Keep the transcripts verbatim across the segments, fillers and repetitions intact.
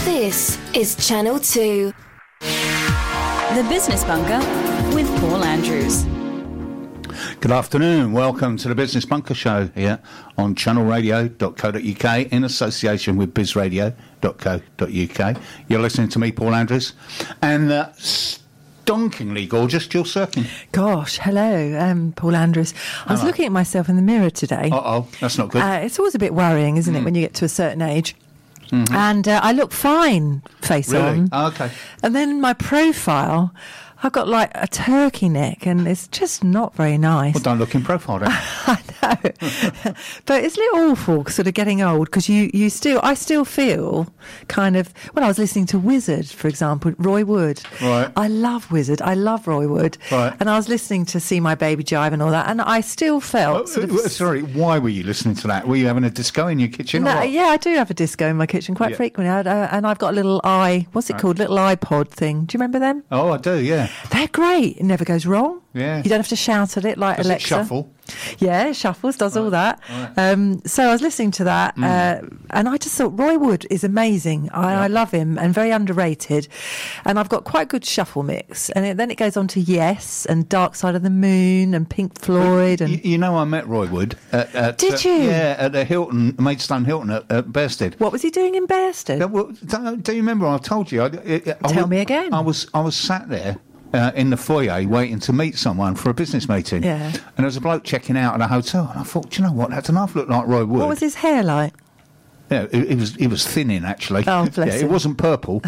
This is Channel two. The Business Bunker with Paul Andrews. Good afternoon. Welcome to the Business Bunker Show here on channel radio dot co dot uk in association with biz radio dot co dot uk. You're listening to me, Paul Andrews, and uh, stonkingly gorgeous Jill Sirkin. Gosh, hello, um, Paul Andrews. I was Hello. looking at myself in the mirror today. Uh-oh, that's not good. Uh, it's always a bit worrying, isn't it, when you get to a certain age? Mm-hmm. And uh, I look fine, face Really? on. Oh, okay. And then my profile, I've got like a turkey neck, and it's just not very nice. Well, don't look in profile then. I know. But isn't it awful sort of getting old? Because you, you still, I still feel kind of, when I was listening to Wizard, for example, Roy Wood. Right. I love Wizard. I love Roy Wood. Right. And I was listening to See My Baby Jive and all that, and I still felt Oh, sort of... uh, sorry, why were you listening to that? Were you having a disco in your kitchen? No, or what? yeah, I do have a disco in my kitchen quite Yeah. frequently. I, uh, and I've got a little i, what's it called? Little iPod thing. Do you remember them? Oh, I do, yeah. They're great. It never goes wrong. Yeah. You don't have to shout at it like Does it Alexa. shuffle? Yeah, it shuffles, does all that. right. Um, so I was listening to that, Mm. uh, and I just thought Roy Wood is amazing. I, Yeah. I love him, and very underrated. And I've got quite good shuffle mix. And it, then it goes on to Yes and Dark Side of the Moon and Pink Floyd. And You, you know, I met Roy Wood. At, at, Did uh, you? Yeah, at the Hilton, Maidstone Hilton at, at Bearsted. what was he doing in Bearsted? Yeah, well, don't, do you remember I told you? I, I, I Tell was- me again. I was I was sat there uh, in the foyer waiting to meet someone for a business meeting. Yeah. And there was a bloke checking out at a hotel, and I thought, do you know what? That doesn't half look like Roy Wood. What was his hair like? Yeah, it, it was it was thinning actually. Oh, bless yeah, him. It wasn't purple.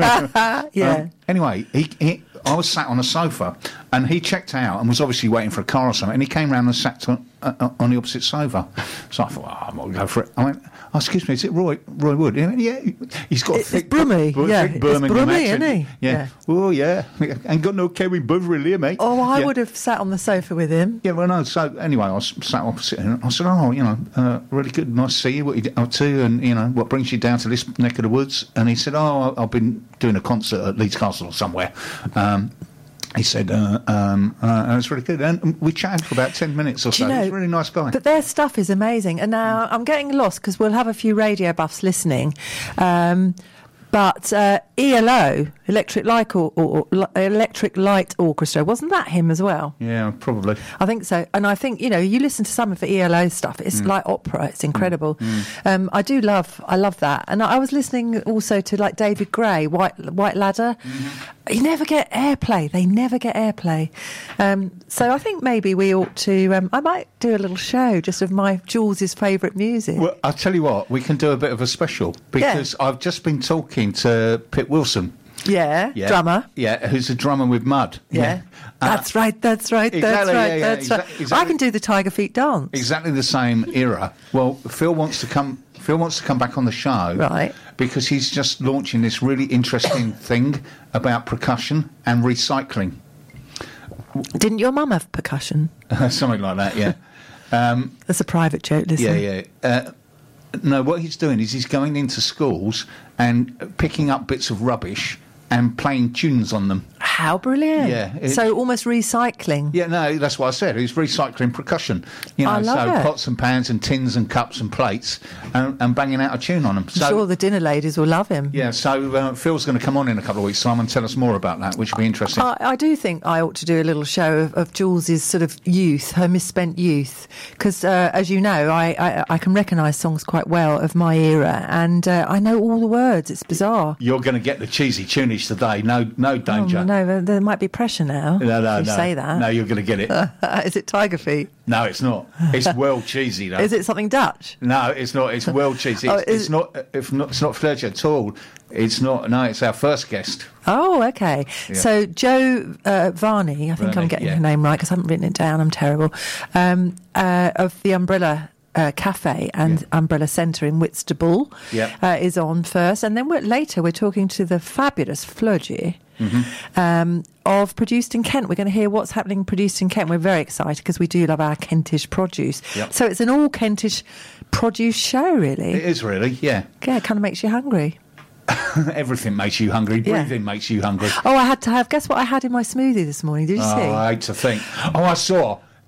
Yeah. Um, anyway, he, he, I was sat on a sofa, and he checked out and was obviously waiting for a car or something. And he came round and sat on, uh, on the opposite sofa. So I thought, oh, I'm going to go for it. I went, oh, excuse me, is it Roy Roy Wood? He went, yeah, he's got a It's thick, Brummy, Bu- yeah, thick it's Birmingham Brummy, accent. isn't he? Yeah. Yeah. Oh yeah, ain't got no Kerry Bovril here, mate. Oh, I Yeah. would have sat on the sofa with him. Yeah, well, no. So anyway, I was sat opposite him. I said, "Oh, you know, uh, really good, nice to see you. What you up to, and you know, what brings you down to this neck of the woods?" And he said, "Oh, I've been doing a concert at Leeds Castle or somewhere." Um, he said, uh, um, uh, and "It was really good." And we chatted for about ten minutes or Do so. you know, He's a really nice guy. But their stuff is amazing. And now I'm getting lost because we'll have a few radio buffs listening. Um, but uh, E L O, Electric Light, or, or, or Electric Light Orchestra, wasn't that him as well? Yeah, probably. I think so. And I think, you know, you listen to some of the E L O stuff, it's like opera, it's incredible. Um, I do love, I love that. And I was listening also to like David Gray, White White Ladder. You never get airplay. They never get airplay. Um, so I think maybe we ought to, um, I might do a little show just of my Jules' favourite music. Well, I'll tell you what, we can do a bit of a special because I've just been talking to Pete Wilson. yeah, Yeah. drummer. Yeah, who's a drummer with Mud. Yeah. Uh, That's right, that's right, that's exactly, right, yeah, yeah, that's exa- right. I exactly. can do the Tiger Feet dance. Exactly the same era. Well, Phil wants to come. Phil wants to come back on the show, Right. Because he's just launching this really interesting thing about percussion and recycling, Didn't your mum have percussion? something like that. Yeah, um, That's a private joke, listen. yeah, yeah. Uh, no, what he's doing is he's going into schools and picking up bits of rubbish and playing tunes on them. How brilliant. Yeah, it- So almost recycling. Yeah, no, that's what I said. He's recycling percussion. You know, I love so it. pots and pans and tins and cups and plates and, and banging out a tune on them. I'm So, sure the dinner ladies will love him. yeah, so uh, Phil's going to come on in a couple of weeks' time and tell us more about that, which will be interesting. I, I do think I ought to do a little show of, of Jules's sort of youth, her misspent youth, because uh, as you know, I, I, I can recognise songs quite well of my era, and uh, I know all the words. It's bizarre. You're going to get the cheesy tunage today. No, no danger. Oh, no, there- there might be pressure now. no, no, if you no. say that. No, you're going to get it. Is it Tiger Feet? No, it's not. It's well cheesy, though. Is it something Dutch? No, it's not. It's well cheesy. It's, Oh, is- it's not. If not, it's not Fletcher at all. It's not. No, it's our first guest. Oh, okay. Yeah. So Jo uh, Varney, I think Varney, I'm getting yeah. her name right because I haven't written it down. I'm terrible. Um, uh, of the Umbrella uh, Cafe and Yeah. Umbrella Centre in Whitstable Yeah. uh, is on first, and then we're, later we're talking to the fabulous Fludgy. Mm-hmm. Um, of Produced in Kent. We're going to hear what's happening produced in Kent. We're very excited because we do love our Kentish produce. Yep. So it's an all Kentish produce show, really. It is really, yeah. Yeah, it kind of makes you hungry. Everything makes you hungry. Yeah. Breathing makes you hungry. Oh, I had to have, guess what I had in my smoothie this morning? Did you Oh, see? I hate to think. Oh, I saw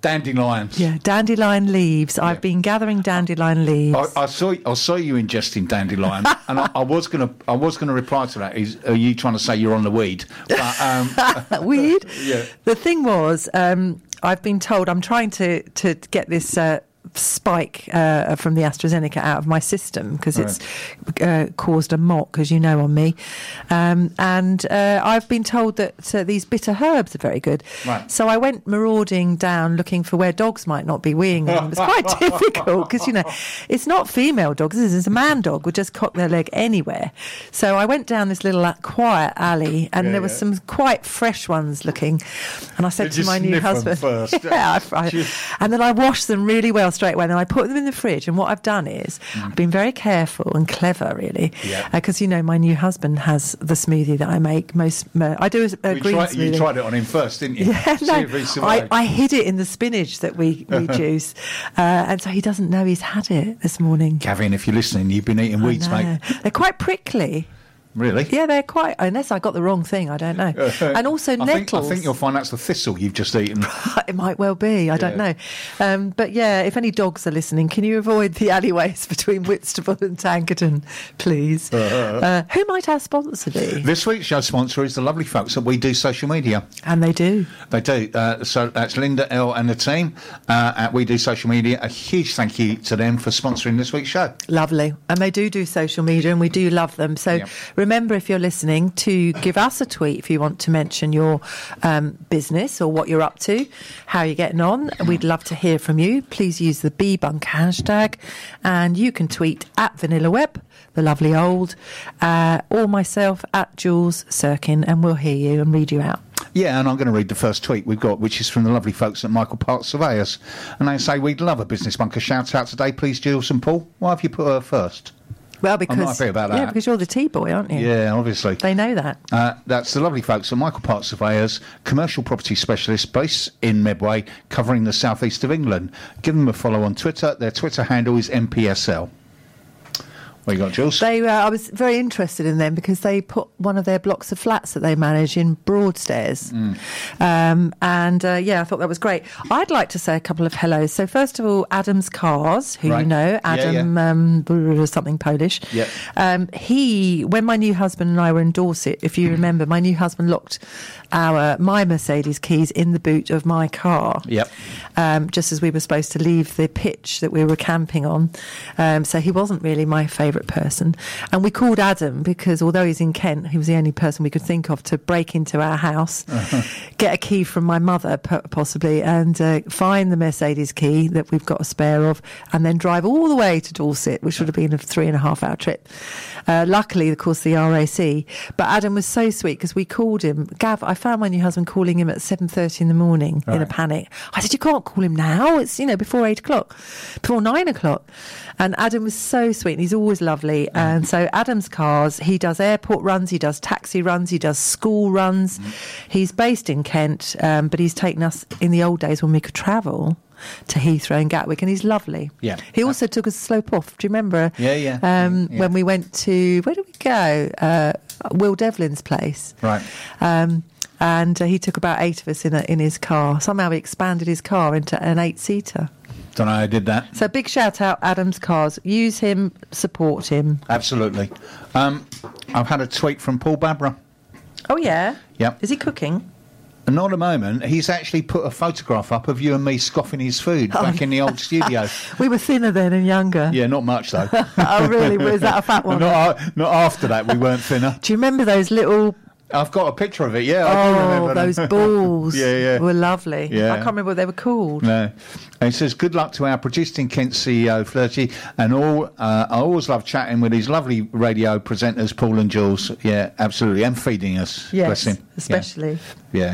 Dandelions. Yeah, dandelion leaves. Yeah. I've been gathering dandelion leaves. I, I saw I saw you ingesting dandelion, and I, I was gonna I was gonna reply to that. Is are you trying to say you're on the weed? But, um, Weed. Yeah. The thing was, um, I've been told I'm trying to to get this. Uh, spike uh, from the AstraZeneca out of my system because Right. it's uh, caused a mock, as you know, on me, um, and uh, I've been told that uh, these bitter herbs are very good. Right. So I went marauding down looking for where dogs might not be weeing on. It was quite difficult because, you know, it's not female dogs, it's a man dog would just cock their leg anywhere. So I went down this little uh, quiet alley and Yeah, there were yeah. some quite fresh ones looking, and I said Did to you my new sniff 'em husband first? yeah, I, I, and then I washed them really well straight away, and I put them in the fridge. And what I've done is I've been very careful and clever, really, Yeah. because you know my new husband has the smoothie that I make. Most uh, I do a, a you, green tried, smoothie. you tried it on him first, didn't you? Yeah, See no, if he I, survived. I hid it in the spinach that we, we juice, uh, and so he doesn't know he's had it this morning. Gavin, if you're listening, you've been eating I weeds, know. mate. They're quite prickly. Really? Yeah, they're quite. Unless I got the wrong thing, I don't know. And also I think, nettles. I think you'll find that's the thistle you've just eaten. It might well be. I don't Yeah. know. Um, but yeah, if any dogs are listening, can you avoid the alleyways between Whitstable and Tankerton, please? Uh, who might our sponsor be? This week's show sponsor is the lovely folks that We Do Social Media. And they do. They do. Uh, so that's Linda L and the team uh, at We Do Social Media. A huge thank you to them for sponsoring this week's show. Lovely. And they do do social media, and we do love them. So Yeah. remember, if you're listening, to give us a tweet if you want to mention your um, business or what you're up to, how you're getting on. We'd love to hear from you. Please use the BeBunk hashtag, and you can tweet at VanillaWeb, the lovely old, uh, or myself at Jules Sirkin, and we'll hear you and read you out. Yeah, and I'm going to read the first tweet we've got, which is from the lovely folks at Michael Park Surveyors. And they say, we'd love a business bunker shout out today, please, Jules and Paul. Why have you put her first? Well, because I'm not happy about that. yeah, because you're the tea boy, aren't you? Yeah, obviously. They know that. Uh, that's the lovely folks at Michael Park Surveyors, commercial property specialist based in Medway, covering the southeast of England. Give them a follow on Twitter. Their Twitter handle is M P S L. What you got, Jules? They, uh, I was very interested in them because they put one of their blocks of flats that they manage in Broadstairs. Mm. Um, and, uh, yeah, I thought that was great. I'd like to say a couple of hellos. So, first of all, Adam's Cars, who Right. you know, Yeah, Adam, yeah. Um, something Polish. Yep. Um, he, when my new husband and I were in Dorset, if you remember, my new husband locked our my Mercedes keys in the boot of my car. Yep. Um, just as we were supposed to leave the pitch that we were camping on. Um, so he wasn't really my favourite person. And we called Adam because although he's in Kent, he was the only person we could think of to break into our house, uh-huh. get a key from my mother p- possibly, and uh, find the Mercedes key that we've got a spare of, and then drive all the way to Dorset, which would have been a three and a half hour trip. Uh, luckily, of course, the R A C. But Adam was so sweet because we called him. Gav, I found my new husband calling him at seven thirty in the morning Right. in a panic. I said, you can't call him now. It's, you know, before eight o'clock, before nine o'clock. And Adam was so sweet, and he's always lovely. And so Adam's Cars, he does airport runs, he does taxi runs, he does school runs. Mm. He's based in Kent, um, but he's taken us in the old days when we could travel to Heathrow and Gatwick, and he's lovely. Yeah. He also took us slope off. Do you remember? Yeah, yeah. Um, yeah. When we went to, where did we go? Uh, Will Devlin's place. Right. Um, and uh, he took about eight of us in a, in his car. Somehow he expanded his car into an eight-seater. Don't know how I did that. So big shout out, Adam's Cars. Use him, support him. Absolutely. Um, I've had a tweet from Paul Babra. Oh, yeah? Yep. Is he cooking? Not at the moment. He's actually put a photograph up of you and me scoffing his food Oh, back in the old studio. We were thinner then and younger. Yeah, not much though. Oh, really? Was that a fat one? not, not after that, we weren't thinner. Do you remember those little... I've got a picture of it, yeah. I do Oh, remember those them. balls Yeah, yeah. were lovely. Yeah. I can't remember what they were called. No. And he says, good luck to our Producing Kent C E O, Flirty, and all. Uh, I always love chatting with these lovely radio presenters, Paul and Jules. Yeah, absolutely. And feeding us. Yes, Bless him. especially. Yeah.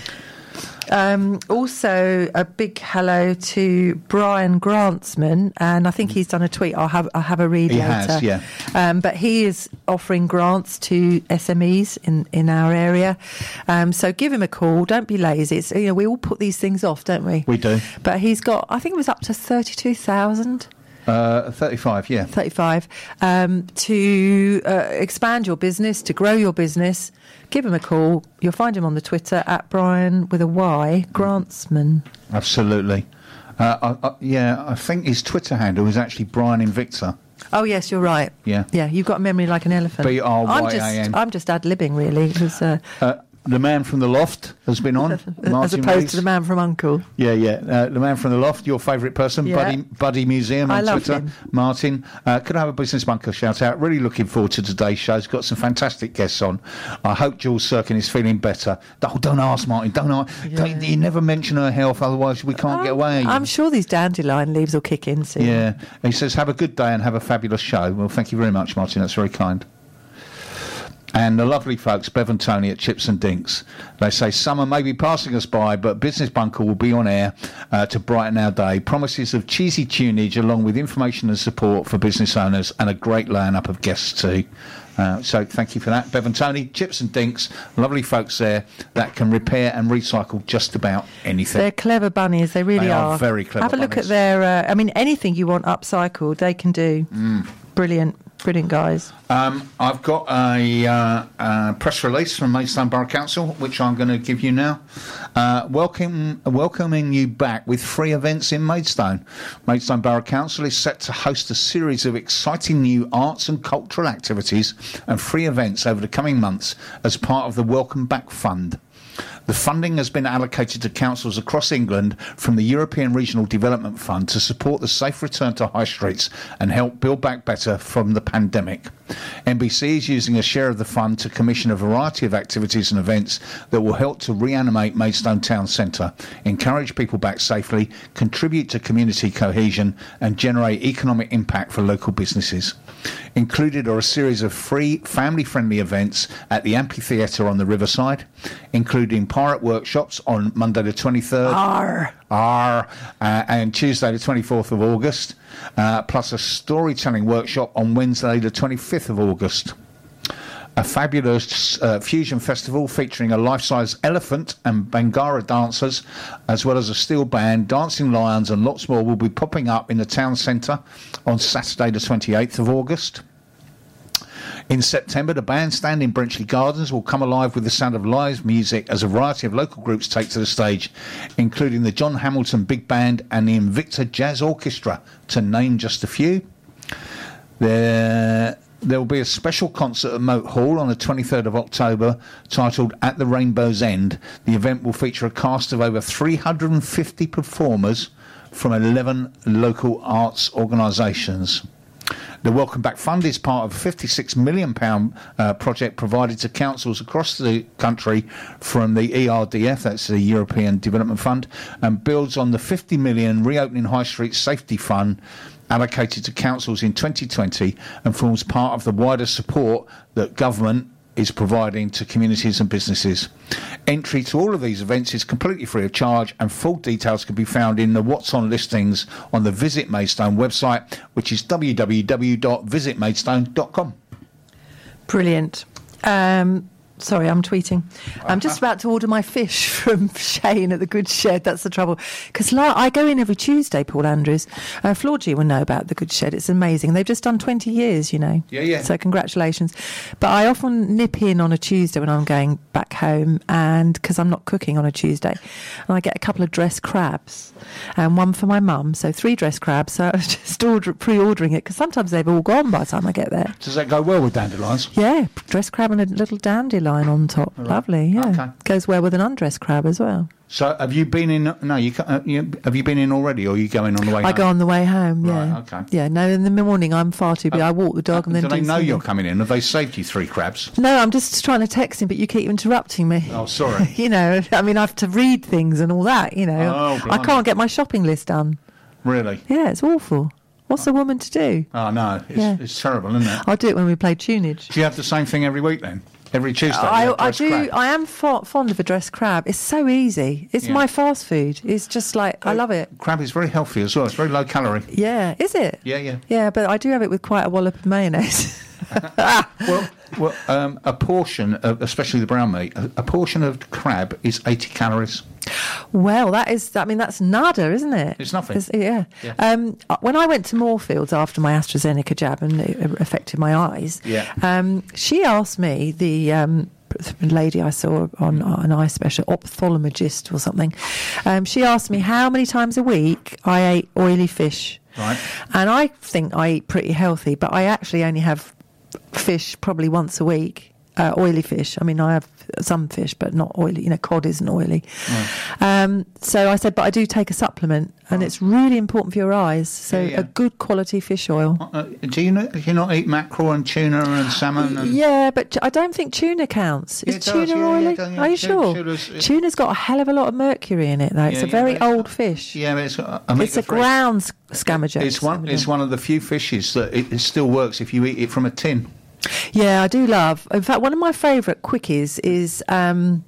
Um, also, a big hello to Brian Grantsman, and I think he's done a tweet. I'll have I'll have a read He later. has, yeah. Um, but he is offering grants to S M Es in, in our area. Um, so give him a call. Don't be lazy. It's, you know, we all put these things off, don't we? We do. But he's got, I think it was up to thirty-two thousand. Uh, thirty-five, yeah. thirty-five, um, to uh, expand your business, to grow your business, give him a call. You'll find him on the Twitter at Brian with a Y, Grantsman. Absolutely. Uh, I, I, yeah, I think his Twitter handle is actually Brian Invicta. Oh, yes, you're right. Yeah. Yeah, you've got a memory like an elephant. B R Y A N. I'm just, I'm just ad-libbing, really. It was, uh, Uh, the man from the loft has been on. as Martin opposed Rees. to the man from Uncle. Yeah, yeah. Uh, the man from the loft, your favourite person, Yeah. Buddy Buddy Museum on I love Twitter. him. Martin, uh, could I have a Business Bunker shout out? Really looking forward to today's show. It's got some fantastic guests on. I hope Jules Sirkin is feeling better. Oh, don't ask, Martin. Don't ask. Yeah. Don't, you never mention her health, otherwise we can't get away. I'm sure these dandelion leaves will kick in soon. Yeah. He says, have a good day and have a fabulous show. Well, thank you very much, Martin. That's very kind. And the lovely folks, Bev and Tony at Chips and Dinks. They say summer may be passing us by, but Business Bunker will be on air uh, to brighten our day. Promises of cheesy tunage along with information and support for business owners and a great line-up of guests too. Uh, so thank you for that. Bev and Tony, Chips and Dinks, lovely folks there that can repair and recycle just about anything. They're clever bunnies, they really They are are. very clever Have a look bunnies. at their, uh, I mean, anything you want upcycled, they can do. Mm. Brilliant, brilliant guys. Um, I've got a uh, uh, press release from Maidstone Borough Council, which I'm going to give you now. Uh, welcome, welcoming you back with free events in Maidstone. Maidstone Borough Council is set to host a series of exciting new arts and cultural activities and free events over the coming months as part of the Welcome Back Fund. The funding has been allocated to councils across England from the European Regional Development Fund to support the safe return to high streets and help build back better from the pandemic. N B C is using a share of the fund to commission a variety of activities and events that will help to reanimate Maidstone Town Centre, encourage people back safely, contribute to community cohesion and generate economic impact for local businesses. Included are a series of free, family-friendly events at the amphitheatre on the Riverside, including pirate workshops on Monday the twenty-third. Arr. Arr, uh, and Tuesday the twenty-fourth of August, uh, plus a storytelling workshop on Wednesday the twenty-fifth of August. A fabulous uh, fusion festival featuring a life-size elephant and Bangara dancers, as well as a steel band, dancing lions and lots more will be popping up in the town centre on Saturday the twenty-eighth of August. In September, the bandstand in Brenchley Gardens will come alive with the sound of live music as a variety of local groups take to the stage, including the John Hamilton Big Band and the Invicta Jazz Orchestra, to name just a few. There, there will be a special concert at Moat Hall on the twenty-third of October titled At the Rainbow's End. The event will feature a cast of over three hundred fifty performers from eleven local arts organisations. The Welcome Back Fund is part of a fifty-six million pounds uh, project provided to councils across the country from the E R D F, that's the European Development Fund, and builds on the fifty million pounds Reopening High Street Safety Fund allocated to councils in twenty twenty and forms part of the wider support that government is providing to communities and businesses. Entry to all of these events is completely free of charge, and full details can be found in the What's On listings on the Visit Maidstone website, which is w w w dot visit maidstone dot com. Brilliant. Um, sorry, I'm tweeting. I'm just about to order my fish from Shane at the Good Shed. That's the trouble. Because I go in every Tuesday, Paul Andrews. Uh, Floorgy will know about the Good Shed. It's amazing. They've just done twenty years, you know. Yeah, yeah. So congratulations. But I often nip in on a Tuesday when I'm going back home, and because I'm not cooking on a Tuesday, and I get a couple of dressed crabs and one for my mum. So three dressed crabs. So I was just order, pre-ordering it because sometimes they've all gone by the time I get there. Does that go well with dandelions? Yeah, dressed crab and a little dandelion on top. Right. Lovely, yeah. Okay. Goes well with an undressed crab as well. So have you been in? No, you, ca- uh, you have you been in already, or are you going on the way? I home? go on the way home, yeah. Right, okay. Yeah, no, in the morning I'm far too busy. I walk the dog and then do do they know singing. you're coming in? Have they saved you three crabs? No, I'm just trying to text him, but you keep interrupting me. Oh, sorry. You know, I mean, I have to read things and all that, you know. Oh, I blimey. can't get my shopping list done. Really? Yeah, it's awful. What's a woman to do? Oh no, it's, Yeah. it's terrible, isn't it? I'll do it when we play tunage. Do you have the same thing every week then? Every Tuesday? you I, have I dressed do. crab? I am fo- fond of a dressed crab. It's so easy. It's Yeah. my fast food. It's just like, I love it. Crab is very healthy as well. It's very low calorie. Yeah, is it? Yeah, yeah. Yeah, but I do have it with quite a wallop of mayonnaise. well, well um, a portion, of, especially the brown meat, a, a portion of crab is eighty calories. Well, that is, I mean, that's nada, isn't it? It's nothing. It's, yeah. Yeah. Um, when I went to Moorfields after my AstraZeneca jab and it affected my eyes, Yeah. um, she asked me, the um, lady I saw on an eye special, ophthalmologist or something, um, she asked me how many times a week I ate oily fish. Right. And I think I eat pretty healthy, but I actually only have fish probably once a week. Uh, oily fish. I mean, I have some fish, but not oily. You know, cod isn't oily. Right. Um, so I said, but I do take a supplement, and right. it's really important for your eyes. So yeah, yeah. a good quality fish oil. Uh, do you not, do you not eat mackerel and tuna and salmon? And... Yeah, but I don't think tuna counts. Is yeah, tuna does, yeah, oily? Yeah, yeah, Are you tuna, sure? Tuna's, Tuna's got a hell of a lot of mercury in it, though. It's yeah, a very yeah, old fish. Yeah, but it's, uh, it's a ground scamager. It's one. It's one of the few fishes that it, it still works if you eat it from a tin. Yeah, I do love. In fact, one of my favourite quickies is um,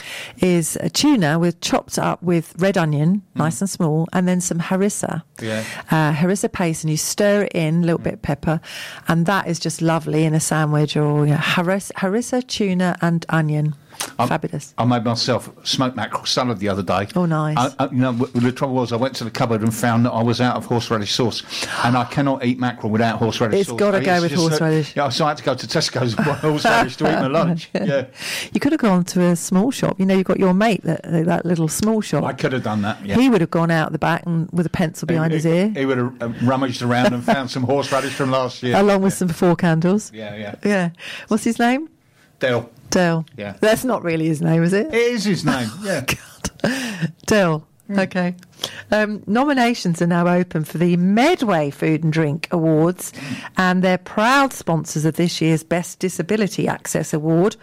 is a tuna with chopped up with red onion, mm. nice and small, and then some harissa. Yeah, uh, harissa paste, and you stir it in, a little mm. bit of pepper, and that is just lovely in a sandwich. Or you know, harissa, harissa, tuna, and onion. I, Fabulous. I made myself smoked mackerel salad the other day. Oh, nice. I, I, you know, the trouble was I went to the cupboard and found that I was out of horseradish sauce, and I cannot eat mackerel without horseradish it's sauce. It's got to go with just, horseradish. Uh, yeah, so I had to go to Tesco's and buy horseradish to eat my lunch. Yeah. You could have gone to a small shop. You know, you've got your mate, that, that little small shop. I could have done that, yeah. He would have gone out the back and with a pencil behind he, his he, ear. He would have rummaged around and found some horseradish from last year. Along with some four candles. Yeah, yeah. Yeah. What's his name? Dale. Dale. Yeah. That's not really his name, is it? It is his name, yeah. God. Dale. Mm. Okay. Um, nominations are now open for the Medway Food and Drink Awards, mm. and they're proud sponsors of this year's Best Disability Access Award.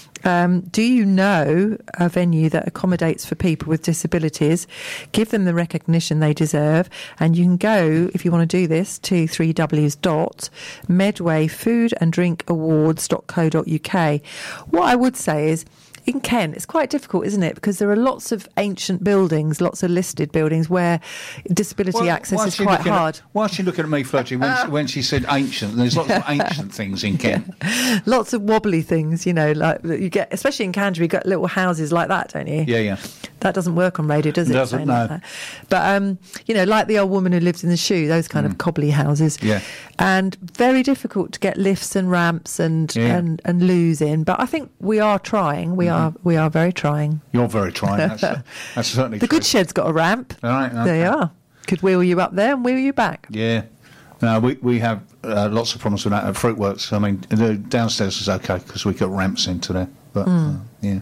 Um, do you know a venue that accommodates for people with disabilities? Give them the recognition they deserve, and you can go, if you want to do this, to three w dot medway food and drink awards dot co dot uk. What I would say is, in Kent, it's quite difficult, isn't it? Because there are lots of ancient buildings, lots of listed buildings where disability well, access is quite hard. At, why is she looking at me, Fletcher, when, she, when she said ancient? There's lots of ancient things in Kent. Yeah. Lots of wobbly things, you know, like you get, especially in Canterbury, you got little houses like that, don't you? Yeah, yeah. That doesn't work on radio, does it? Doesn't, no. Like but, um, you know, like the old woman who lived in the shoe, those kind mm. of cobbly houses. Yeah. And very difficult to get lifts and ramps and, yeah. and, and loos in. But I think we are trying. We mm-hmm. are we are very trying. You're very trying. That's, uh, that's certainly The true. Good Shed's got a ramp. All right. Okay. There you are. Could wheel you up there and wheel you back. Yeah. No, we, we have uh, lots of problems with that at Fruitworks. I mean, the downstairs is okay because we got ramps into there. But, mm. uh, yeah.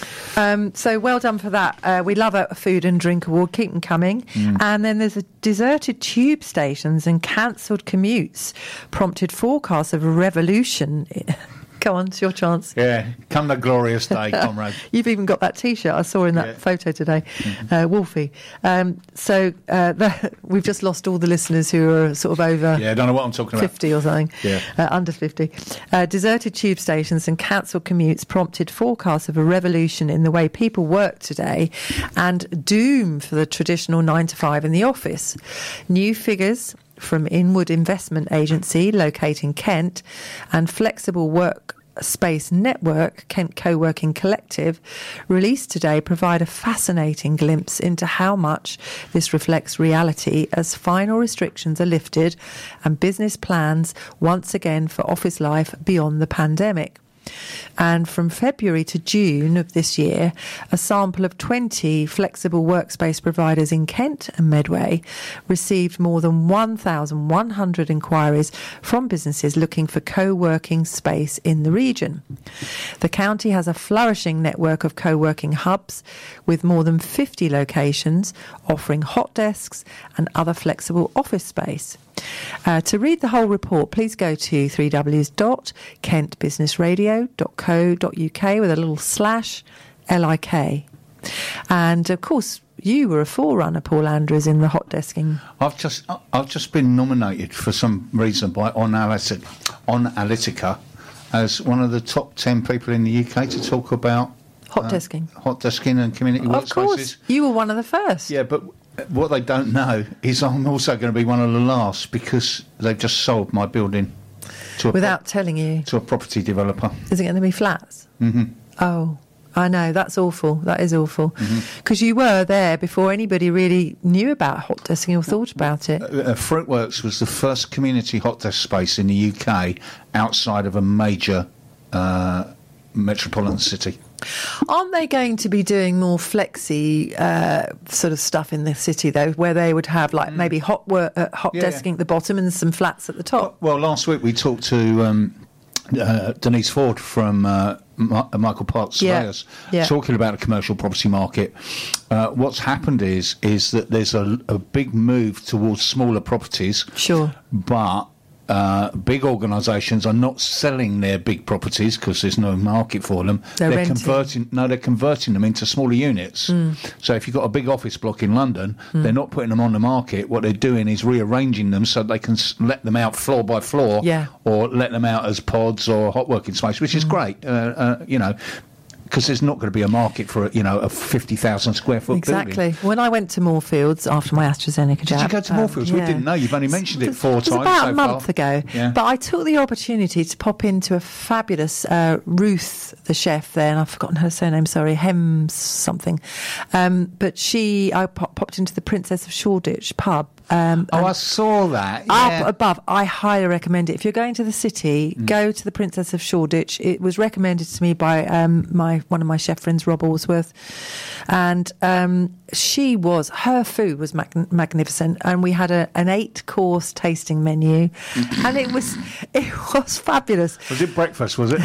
Um, so well done for that. Uh, we love a food and drink award. Keep them coming. Mm. And then there's a deserted tube stations and cancelled commutes prompted forecasts of a revolution. Go on, it's your chance. Yeah, come the glorious day, comrade. You've even got that T-shirt I saw in that yeah. photo today, mm-hmm. uh, Wolfie. Um, so uh, the, we've just lost all the listeners who are sort of over yeah, I don't know what I'm talking fifty about. or something, yeah. uh, under fifty. Uh, deserted tube stations and cancelled commutes prompted forecasts of a revolution in the way people work today and doom for the traditional nine to five in the office. New figures from Inwood Investment Agency, located in Kent, and Flexible Workspace Network, Kent Co-working Collective, released today, provide a fascinating glimpse into how much this reflects reality as final restrictions are lifted and business plans once again for office life beyond the pandemic. And from February to June of this year, a sample of twenty flexible workspace providers in Kent and Medway received more than one thousand one hundred inquiries from businesses looking for co-working space in the region. The county has a flourishing network of co-working hubs with more than fifty locations offering hot desks and other flexible office space. Uh, to read the whole report, please go to three w dot kent business radio dot co dot uk with a little slash L I K. And of course, you were a forerunner, Paul Andrews, in the hot desking. I've just I've just been nominated for some reason by On Analytica, On Analytica as one of the top ten people in the U K to talk about hot uh, desking, hot desking and community of workspaces. Of course, you were one of the first. Yeah, but what they don't know is I'm also going to be one of the last because they've just sold my building. to a Without pro- telling you. to a property developer. Is it going to be flats? Mm-hmm. Oh, I know. That's awful. That is awful. Because mm-hmm. you were there before anybody really knew about hot desking or thought about it. Uh, uh, Fruitworks was the first community hot desk space in the U K outside of a major uh, metropolitan city. Aren't they going to be doing more flexi uh, sort of stuff in the city, though, where they would have, like, mm. maybe hot work, uh, hot yeah, desking yeah. at the bottom and some flats at the top? Well, last week we talked to um, uh, Denise Ford from uh, Ma- Michael Parks Surveyors, yeah. yeah. talking about the commercial property market. Uh, what's happened is is that there's a, a big move towards smaller properties. Sure. But Uh, big organisations are not selling their big properties because there's no market for them. They're, they're renting. converting. No, they're converting them into smaller units. Mm. So if you've got a big office block in London, mm. they're not putting them on the market. What they're doing is rearranging them so they can s- let them out floor by floor, yeah. or let them out as pods or hot working space, which is mm. great. Uh, uh, you know. Because there's not going to be a market for, you know, a fifty thousand square foot exactly. building. When I went to Moorfields after my AstraZeneca jab... Did you go to um, Moorfields? Yeah. We didn't know. You've only mentioned it four it was times about so a month far. ago. Yeah. But I took the opportunity to pop into a fabulous uh, Ruth, the chef there, and I've forgotten her surname, sorry, Hems something. Um, but she... I pop, popped into the Princess of Shoreditch pub. Um, oh, I saw that. Yeah. Up above, I highly recommend it. If you're going to the city, mm. go to the Princess of Shoreditch. It was recommended to me by um, my one of my chef friends, Rob Allsworth, and um, she was her food was mag- magnificent, and we had a, an eight course tasting menu, and it was it was fabulous. Was it breakfast? Was it?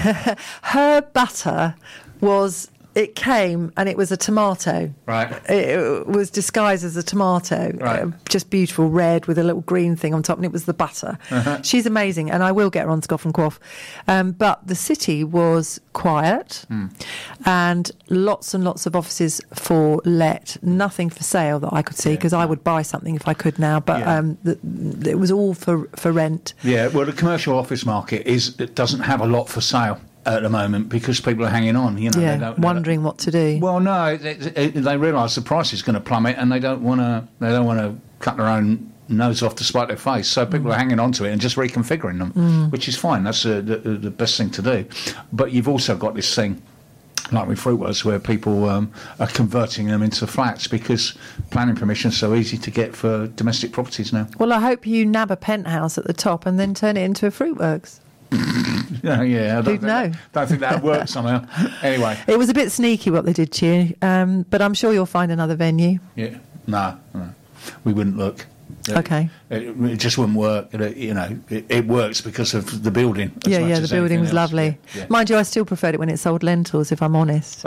Her butter was. It came and it was a tomato. Right. It was disguised as a tomato. Right. Uh, just beautiful red with a little green thing on top, and it was the butter. Uh-huh. She's amazing, and I will get her on Scoff and Quaff. Um, but the city was quiet mm. and lots and lots of offices for let, nothing for sale that I could see, because yeah. I would buy something if I could now, but yeah. um, the, it was all for, for rent. Yeah, well, the commercial office market is it doesn't have a lot for sale at the moment because people are hanging on, you know. Yeah, they don't, wondering they don't, what to do. Well, no, they, they realise the price is going to plummet, and they don't want to. They don't want to cut their own nose off to spite their face. So people mm. are hanging on to it and just reconfiguring them, mm. which is fine. That's uh, the, the best thing to do. But you've also got this thing, like with Fruitworks, where people um, are converting them into flats because planning permission is so easy to get for domestic properties now. Well, I hope you nab a penthouse at the top and then turn it into a Fruitworks. yeah, yeah, I don't Who'd think know? That, don't think that would work somehow. Anyway, it was a bit sneaky what they did to you, um, but I'm sure you'll find another venue. Yeah, no, no. We wouldn't look. Okay, it, it just wouldn't work. It, you know, it, it works because of the building. As yeah, much yeah, the as building was else. lovely. Yeah, yeah. Mind you, I still preferred it when it sold lentils, if I'm honest.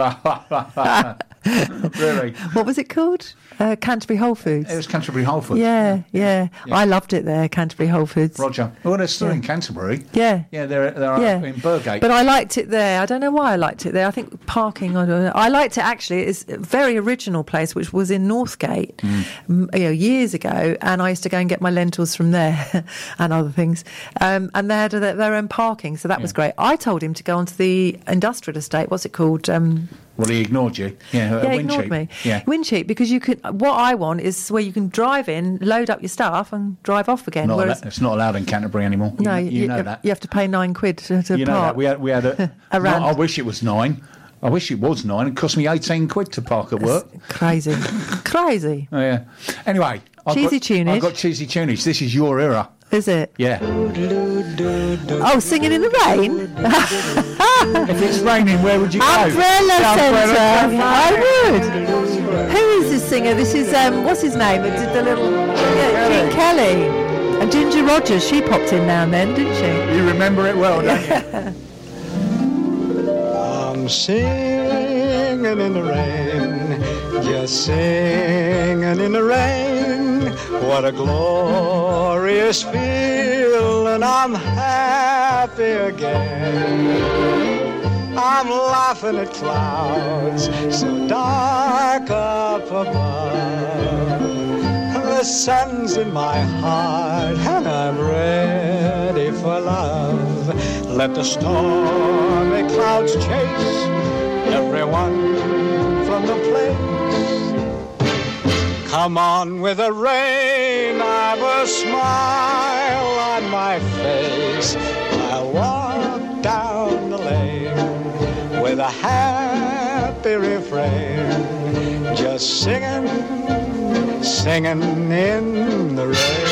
Really? What was it called? Uh, Canterbury Whole Foods. It was Canterbury Whole Foods. Yeah, yeah, yeah. I loved it there, Canterbury Whole Foods. Roger. Well, they're still yeah. in Canterbury. Yeah. Yeah, they're, they're yeah. up in Burgate. But I liked it there. I don't know why I liked it there. I think parking, I don't know. I liked it actually. It's a very original place, which was in Northgate, mm. you know, years ago. And I used to go and get my lentils from there and other things. Um, and they had their, their own parking, so that yeah. was great. I told him to go onto the industrial estate. What's it called? Um, Well, he ignored you. Yeah, yeah Windcheap. ignored me. Yeah. Windcheap, because you could. What I want is where you can drive in, load up your stuff, and drive off again. Not whereas, al- it's not allowed in Canterbury anymore. You, no, you, you know you, that. You have to pay nine quid to, to you know park. that. We had, we had a. a no, I wish it was nine. I wish it was nine. It cost me eighteen quid to park at work. That's crazy, crazy. Oh, yeah. Anyway, I've cheesy got, tunage. I've got cheesy tunage. This is your era. Is it? Yeah. Oh, singing in the rain? If it's raining, where would you go? Umbrella Centre. Centre. I would. Who is this singer? This is, um, what's his name? It did the little... Yeah, Gene Kelly. And Ginger Rogers, she popped in now and then, didn't she? You remember it well, don't you? I'm singing in the rain, just singing in the rain. What a glorious feeling, I'm happy again. I'm laughing at clouds so dark up above. The sun's in my heart and I'm ready for love. Let the stormy clouds chase everyone from the place. Come on with the rain, I've a smile on my face. I'll a happy refrain, just singing, singing in the rain,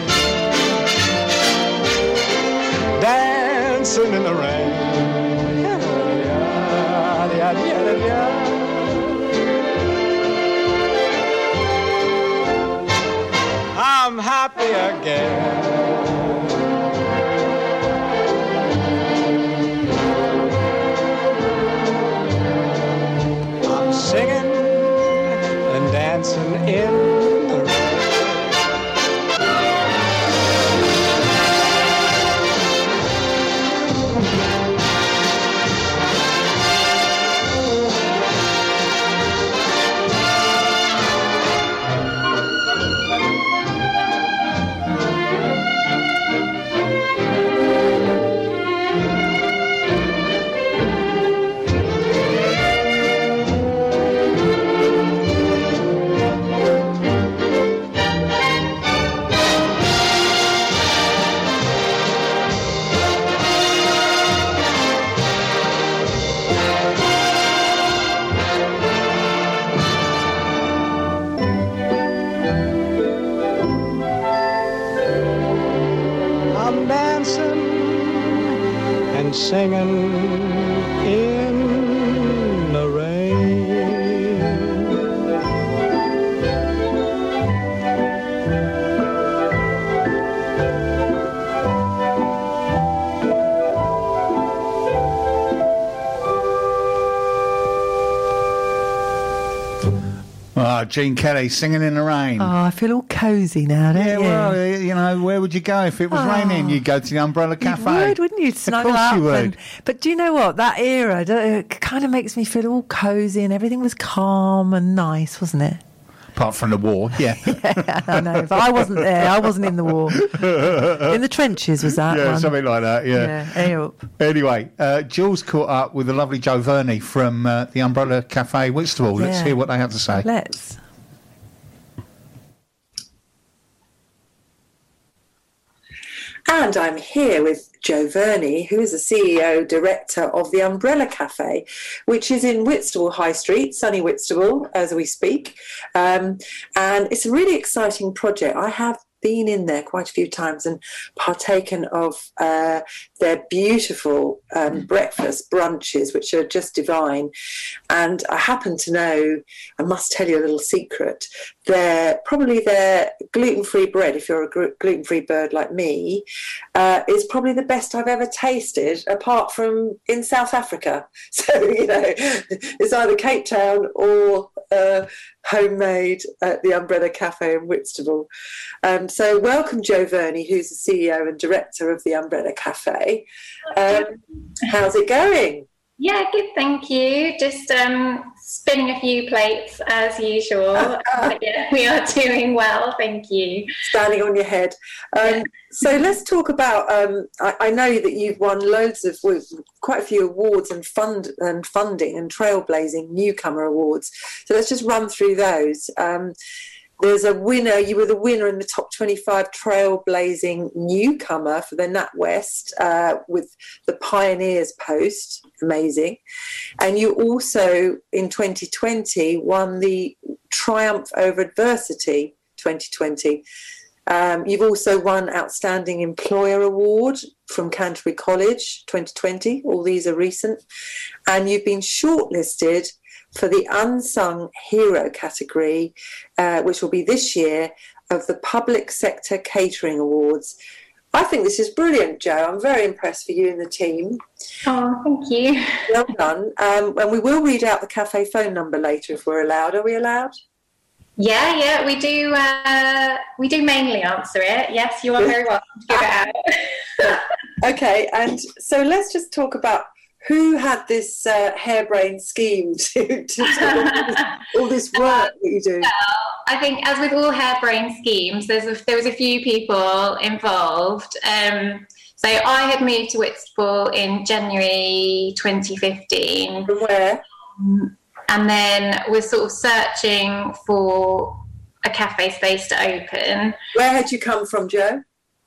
dancing in the rain. I'm happy again. I'm singing and dancing in the rain. Singing in the rain. Oh, Gene Kelly, Singing in the Rain. Oh, I feel all cosy now, don't Yeah, you? well, you know, where would you go if it was Oh. raining? You'd go to the Umbrella Cafe. You would, wouldn't you? Snuggle course up. you would. And, but do you know what? That era it kind of makes me feel all cosy and everything was calm and nice, wasn't it? Apart from the war, yeah. Yeah, I know, but I wasn't there. I wasn't in the war. In the trenches was that Yeah, one? something like that, yeah. Yeah, A-up. Anyway, uh, Jules caught up with the lovely Joe Verney from uh, the Umbrella Cafe, Whitstable. Let's Yeah. hear what they have to say. Let's. And I'm here with Joe Verney, who is the C E O director of the Umbrella Cafe, which is in Whitstable High Street, sunny Whitstable, as we speak. Um, and it's a really exciting project. I have been in there quite a few times and partaken of uh, their beautiful um, breakfast brunches, which are just divine. And I happen to know, I must tell you a little secret, they're probably their gluten-free bread, if you're a gl- gluten-free bird like me, uh, is probably the best I've ever tasted, apart from in South Africa. So, you know, it's either Cape Town or uh, homemade at the Umbrella Cafe in Whitstable. Um, so welcome, Joe Verney, who's the C E O and director of the Umbrella Cafe. Um, how's it going? Yeah, good, thank you. Just um, spinning a few plates as usual. But yeah, we are doing well, thank you. Standing on your head. Um, Yeah. So let's talk about, um, I, I know that you've won loads of, well, quite a few awards and fund and funding and trailblazing newcomer awards. So let's just run through those. Um, There's a winner, you were the winner in the top twenty-five trailblazing newcomer for the NatWest uh, with the Pioneers Post, amazing. And you also, in twenty twenty, won the Triumph Over Adversity twenty twenty. Um, you've also won Outstanding Employer Award from Canterbury College twenty twenty. All these are recent. And you've been shortlisted for the Unsung Hero category, uh, which will be this year, of the Public Sector Catering Awards. I think this is brilliant, Joe. I'm very impressed for you and the team. Oh, thank you. Well done. Um, and we will read out the cafe phone number later if we're allowed. Are we allowed? Yeah, yeah, we do. Uh, we do mainly answer it. Yes, you are very welcome to give it out. Okay, and so let's just talk about who had this uh, harebrained scheme to, to do all this, all this work that you do. Well, I think, as with all harebrained schemes, there's a, there was a few people involved. Um, so I had moved to Whitstable in January twenty fifteen. From where? Um, and then was sort of searching for a cafe space to open. Where had you come from, Joe?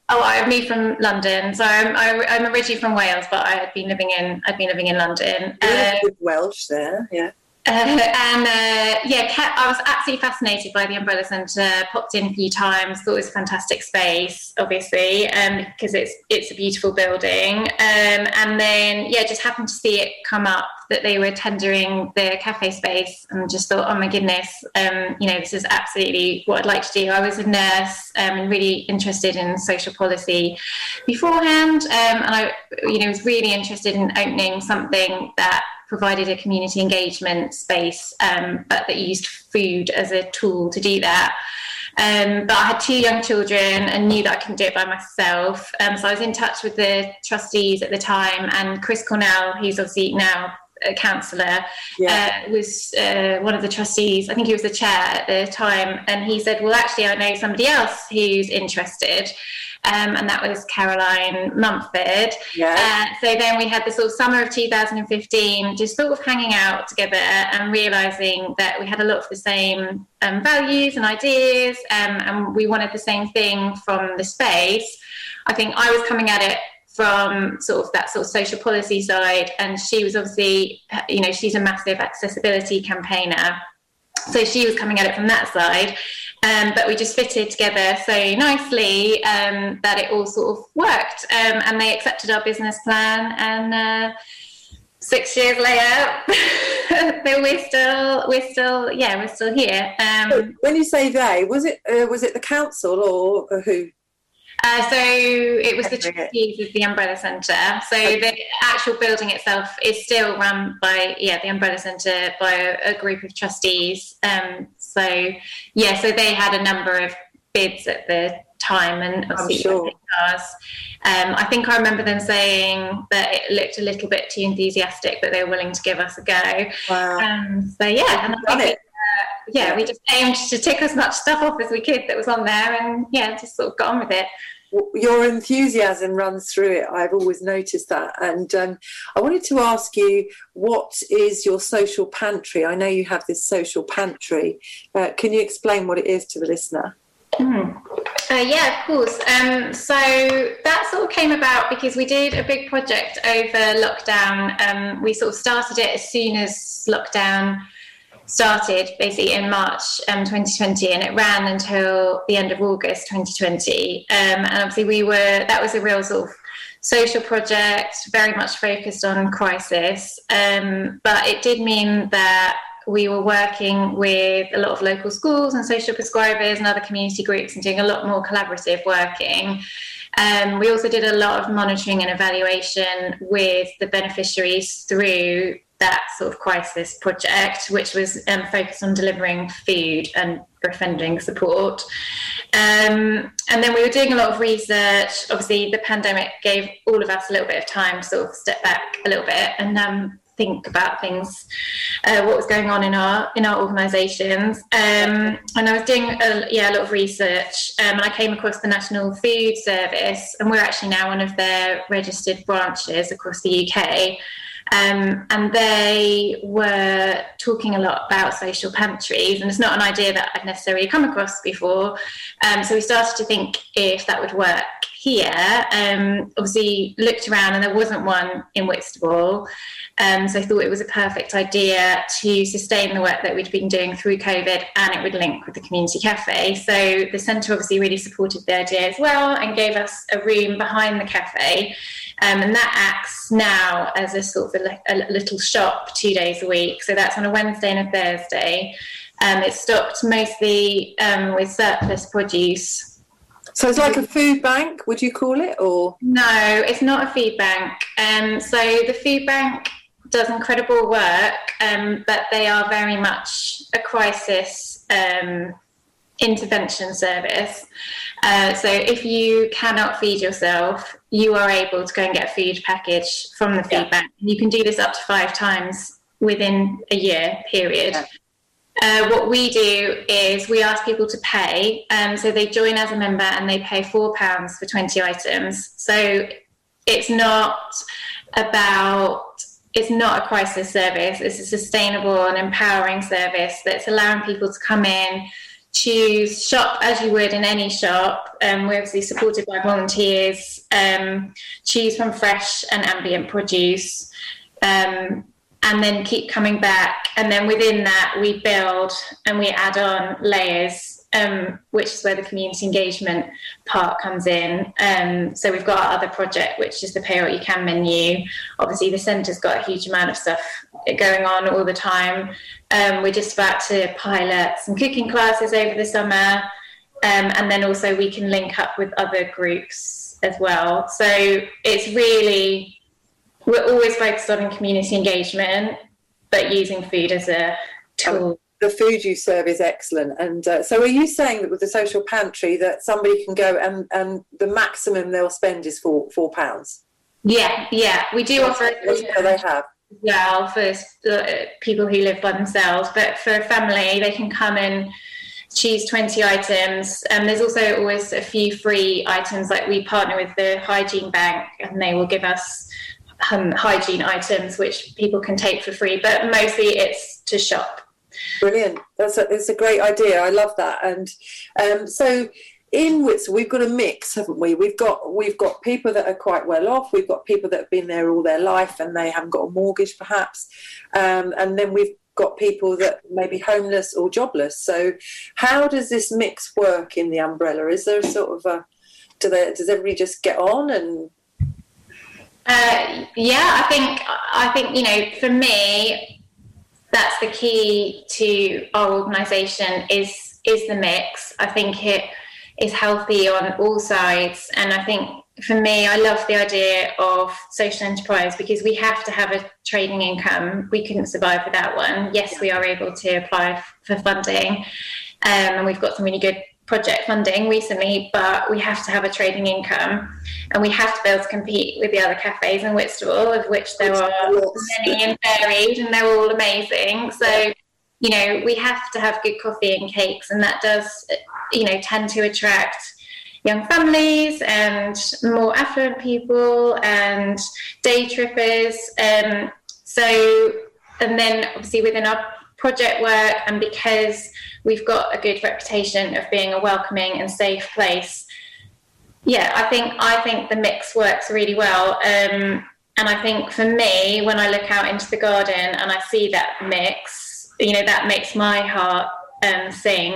Oh, I moved from London, so I'm I, I'm originally from Wales, but I had been living in I'd been living in London. Yeah, Um, with Welsh there, yeah. Uh, and uh, yeah, kept, I was absolutely fascinated by the Umbrella Centre. Popped in a few times, thought it was a fantastic space, obviously, um, because it's it's a beautiful building. Um, and then yeah, just happened to see it come up that they were tendering the cafe space, and just thought, oh my goodness, um, you know, this is absolutely what I'd like to do. I was a nurse um, and really interested in social policy beforehand, um, and I, you know, was really interested in opening something that provided a community engagement space, um, but that used food as a tool to do that. Um, but I had two young children and knew that I couldn't do it by myself. Um, so I was in touch with the trustees at the time, and Chris Cornell, who's obviously now a councillor, Yeah. uh, was uh, one of the trustees. I think he was the chair at the time. And he said, well, actually, I know somebody else who's interested. Um, and that was Caroline Mumford. Yeah. Uh, so then we had the sort of summer of two thousand fifteen, just sort of hanging out together and realising that we had a lot of the same um, values and ideas, um, and we wanted the same thing from the space. I think I was coming at it from sort of that sort of social policy side, and she was obviously, you know, she's a massive accessibility campaigner. So she was coming at it from that side. Um, but we just fitted together so nicely um, that it all sort of worked. Um, and they accepted our business plan, and uh, six years later, we're still, we're still, yeah, we're still here. Um, When you say they, was it uh, was it the council or, or who? Uh, so it was the Okay. trustees of the Umbrella Centre. So the actual building itself is still run by, yeah, the Umbrella Centre by a, a group of trustees. Um, so, yeah, so they had a number of bids at the time, and obviously sure. ours. Um, I think I remember them saying that it looked a little bit too enthusiastic, but they were willing to give us a go. Wow. Um, so, yeah. And I Done think it. uh, yeah, we just aimed to tick as much stuff off as we could that was on there, and, yeah, just sort of got on with it. Your enthusiasm runs through it. I've always noticed that. And um, I wanted to ask you, what is your social pantry? I know you have this social pantry. Uh, can you explain what it is to the listener? Mm. Uh, yeah, of course. Um, so that sort of came about because we did a big project over lockdown. Um, we sort of started it as soon as lockdown started, basically in March um, twenty twenty, and it ran until the end of August twenty twenty. Um, and obviously we were, that was a real sort of social project, very much focused on crisis. Um, but it did mean that we were working with a lot of local schools and social prescribers and other community groups and doing a lot more collaborative working. Um, we also did a lot of monitoring and evaluation with the beneficiaries through that sort of crisis project, which was um, focused on delivering food and offending support. Um, and then we were doing a lot of research. Obviously, the pandemic gave all of us a little bit of time to sort of step back a little bit and um, think about things, uh, what was going on in our in our organisations. Um, and I was doing a, yeah, a lot of research, um, and I came across the National Food Service, and we're actually now one of their registered branches across the U K. Um, and they were talking a lot about social pantries, and it's not an idea that I'd necessarily come across before. Um, so we started to think if that would work here. Um, obviously looked around and there wasn't one in Whitstable. Um, so I thought it was a perfect idea to sustain the work that we'd been doing through COVID, and it would link with the community cafe. So the centre obviously really supported the idea as well and gave us a room behind the cafe. Um, and that acts now as a sort of a, a little shop two days a week. So that's on a Wednesday and a Thursday. Um, it's stocked mostly um, with surplus produce. So it's like a food bank, would you call it? Or No, it's not a food bank. Um, so the food bank does incredible work, um, but they are very much a crisis um, intervention service. Uh, so if you cannot feed yourself, you are able to go and get a food package from the food Yeah. bank. You can do this up to five times within a year period. Yeah. Uh, what we do is we ask people to pay. Um, so they join as a member and they pay four pounds for twenty items. So it's not about, it's not a crisis service. It's a sustainable and empowering service that's allowing people to come in, choose, shop as you would in any shop. Um, we're obviously supported by volunteers. Um, choose from fresh and ambient produce, um, and then keep coming back. And then within that, we build and we add on layers, um, which is where the community engagement part comes in. Um, so we've got our other project, which is the Pay What You Can menu. Obviously, the centre's got a huge amount of stuff going on all the time. Um, we're just about to pilot some cooking classes over the summer. Um, and then also we can link up with other groups as well. So it's really, we're always focused on community engagement, but using food as a tool. The food you serve is excellent. And uh, so are you saying that with the social pantry that somebody can go and, and the maximum they'll spend is four, four pounds? Yeah, yeah. We do offer it. What do they have? Well, for uh, people who live by themselves, but for a family, they can come and choose twenty items. And there's also always a few free items, like we partner with the Hygiene Bank and they will give us um, hygiene items which people can take for free, but mostly it's to shop. Brilliant. That's a, it's a great idea. I love that. And um, so in Whitstable, we've got a mix, haven't we? We've got we've got people that are quite well off. We've got people that have been there all their life and they haven't got a mortgage, perhaps. Um, and then we've got people that may be homeless or jobless. So how does this mix work in the umbrella? Is there a sort of a, do they, does everybody just get on and... Uh, yeah, I think, I think, you know, for me, that's the key to our organisation is, is the mix. I think it is healthy on all sides. And I think for me, I love the idea of social enterprise because we have to have a trading income. We couldn't survive without one. Yes, we are able to apply f- for funding, um, and we've got some really good project funding recently, but we have to have a trading income and we have to be able to compete with the other cafes in Whitstable, of which there are many and varied, and they're all amazing. So, you know, we have to have good coffee and cakes, and that does, you know, tend to attract young families and more affluent people and day trippers. Um, so, and then obviously within our project work, and because we've got a good reputation of being a welcoming and safe place, yeah, I think I think the mix works really well. Um, and I think for me, when I look out into the garden and I see that mix, you know, that makes my heart um, sing.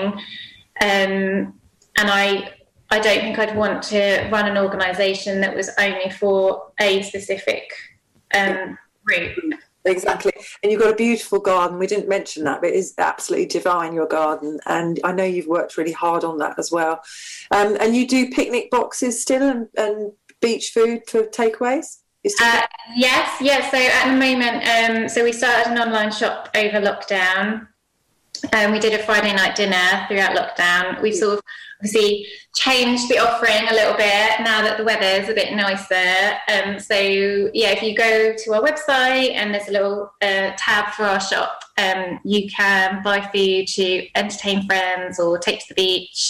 Um, and I I don't think I'd want to run an organisation that was only for a specific um, group. Exactly. And you've got a beautiful garden. We didn't mention that, but it is absolutely divine, your garden. And I know you've worked really hard on that as well. Um, and you do picnic boxes still and, and beach food for takeaways? Uh, yes, yes. So at the moment, um, so we started an online shop over lockdown. Um, we did a Friday night dinner throughout lockdown. We've sort of obviously changed the offering a little bit now that the weather is a bit nicer. Um, so, yeah, if you go to our website and there's a little uh, tab for our shop, um, you can buy food to entertain friends or take to the beach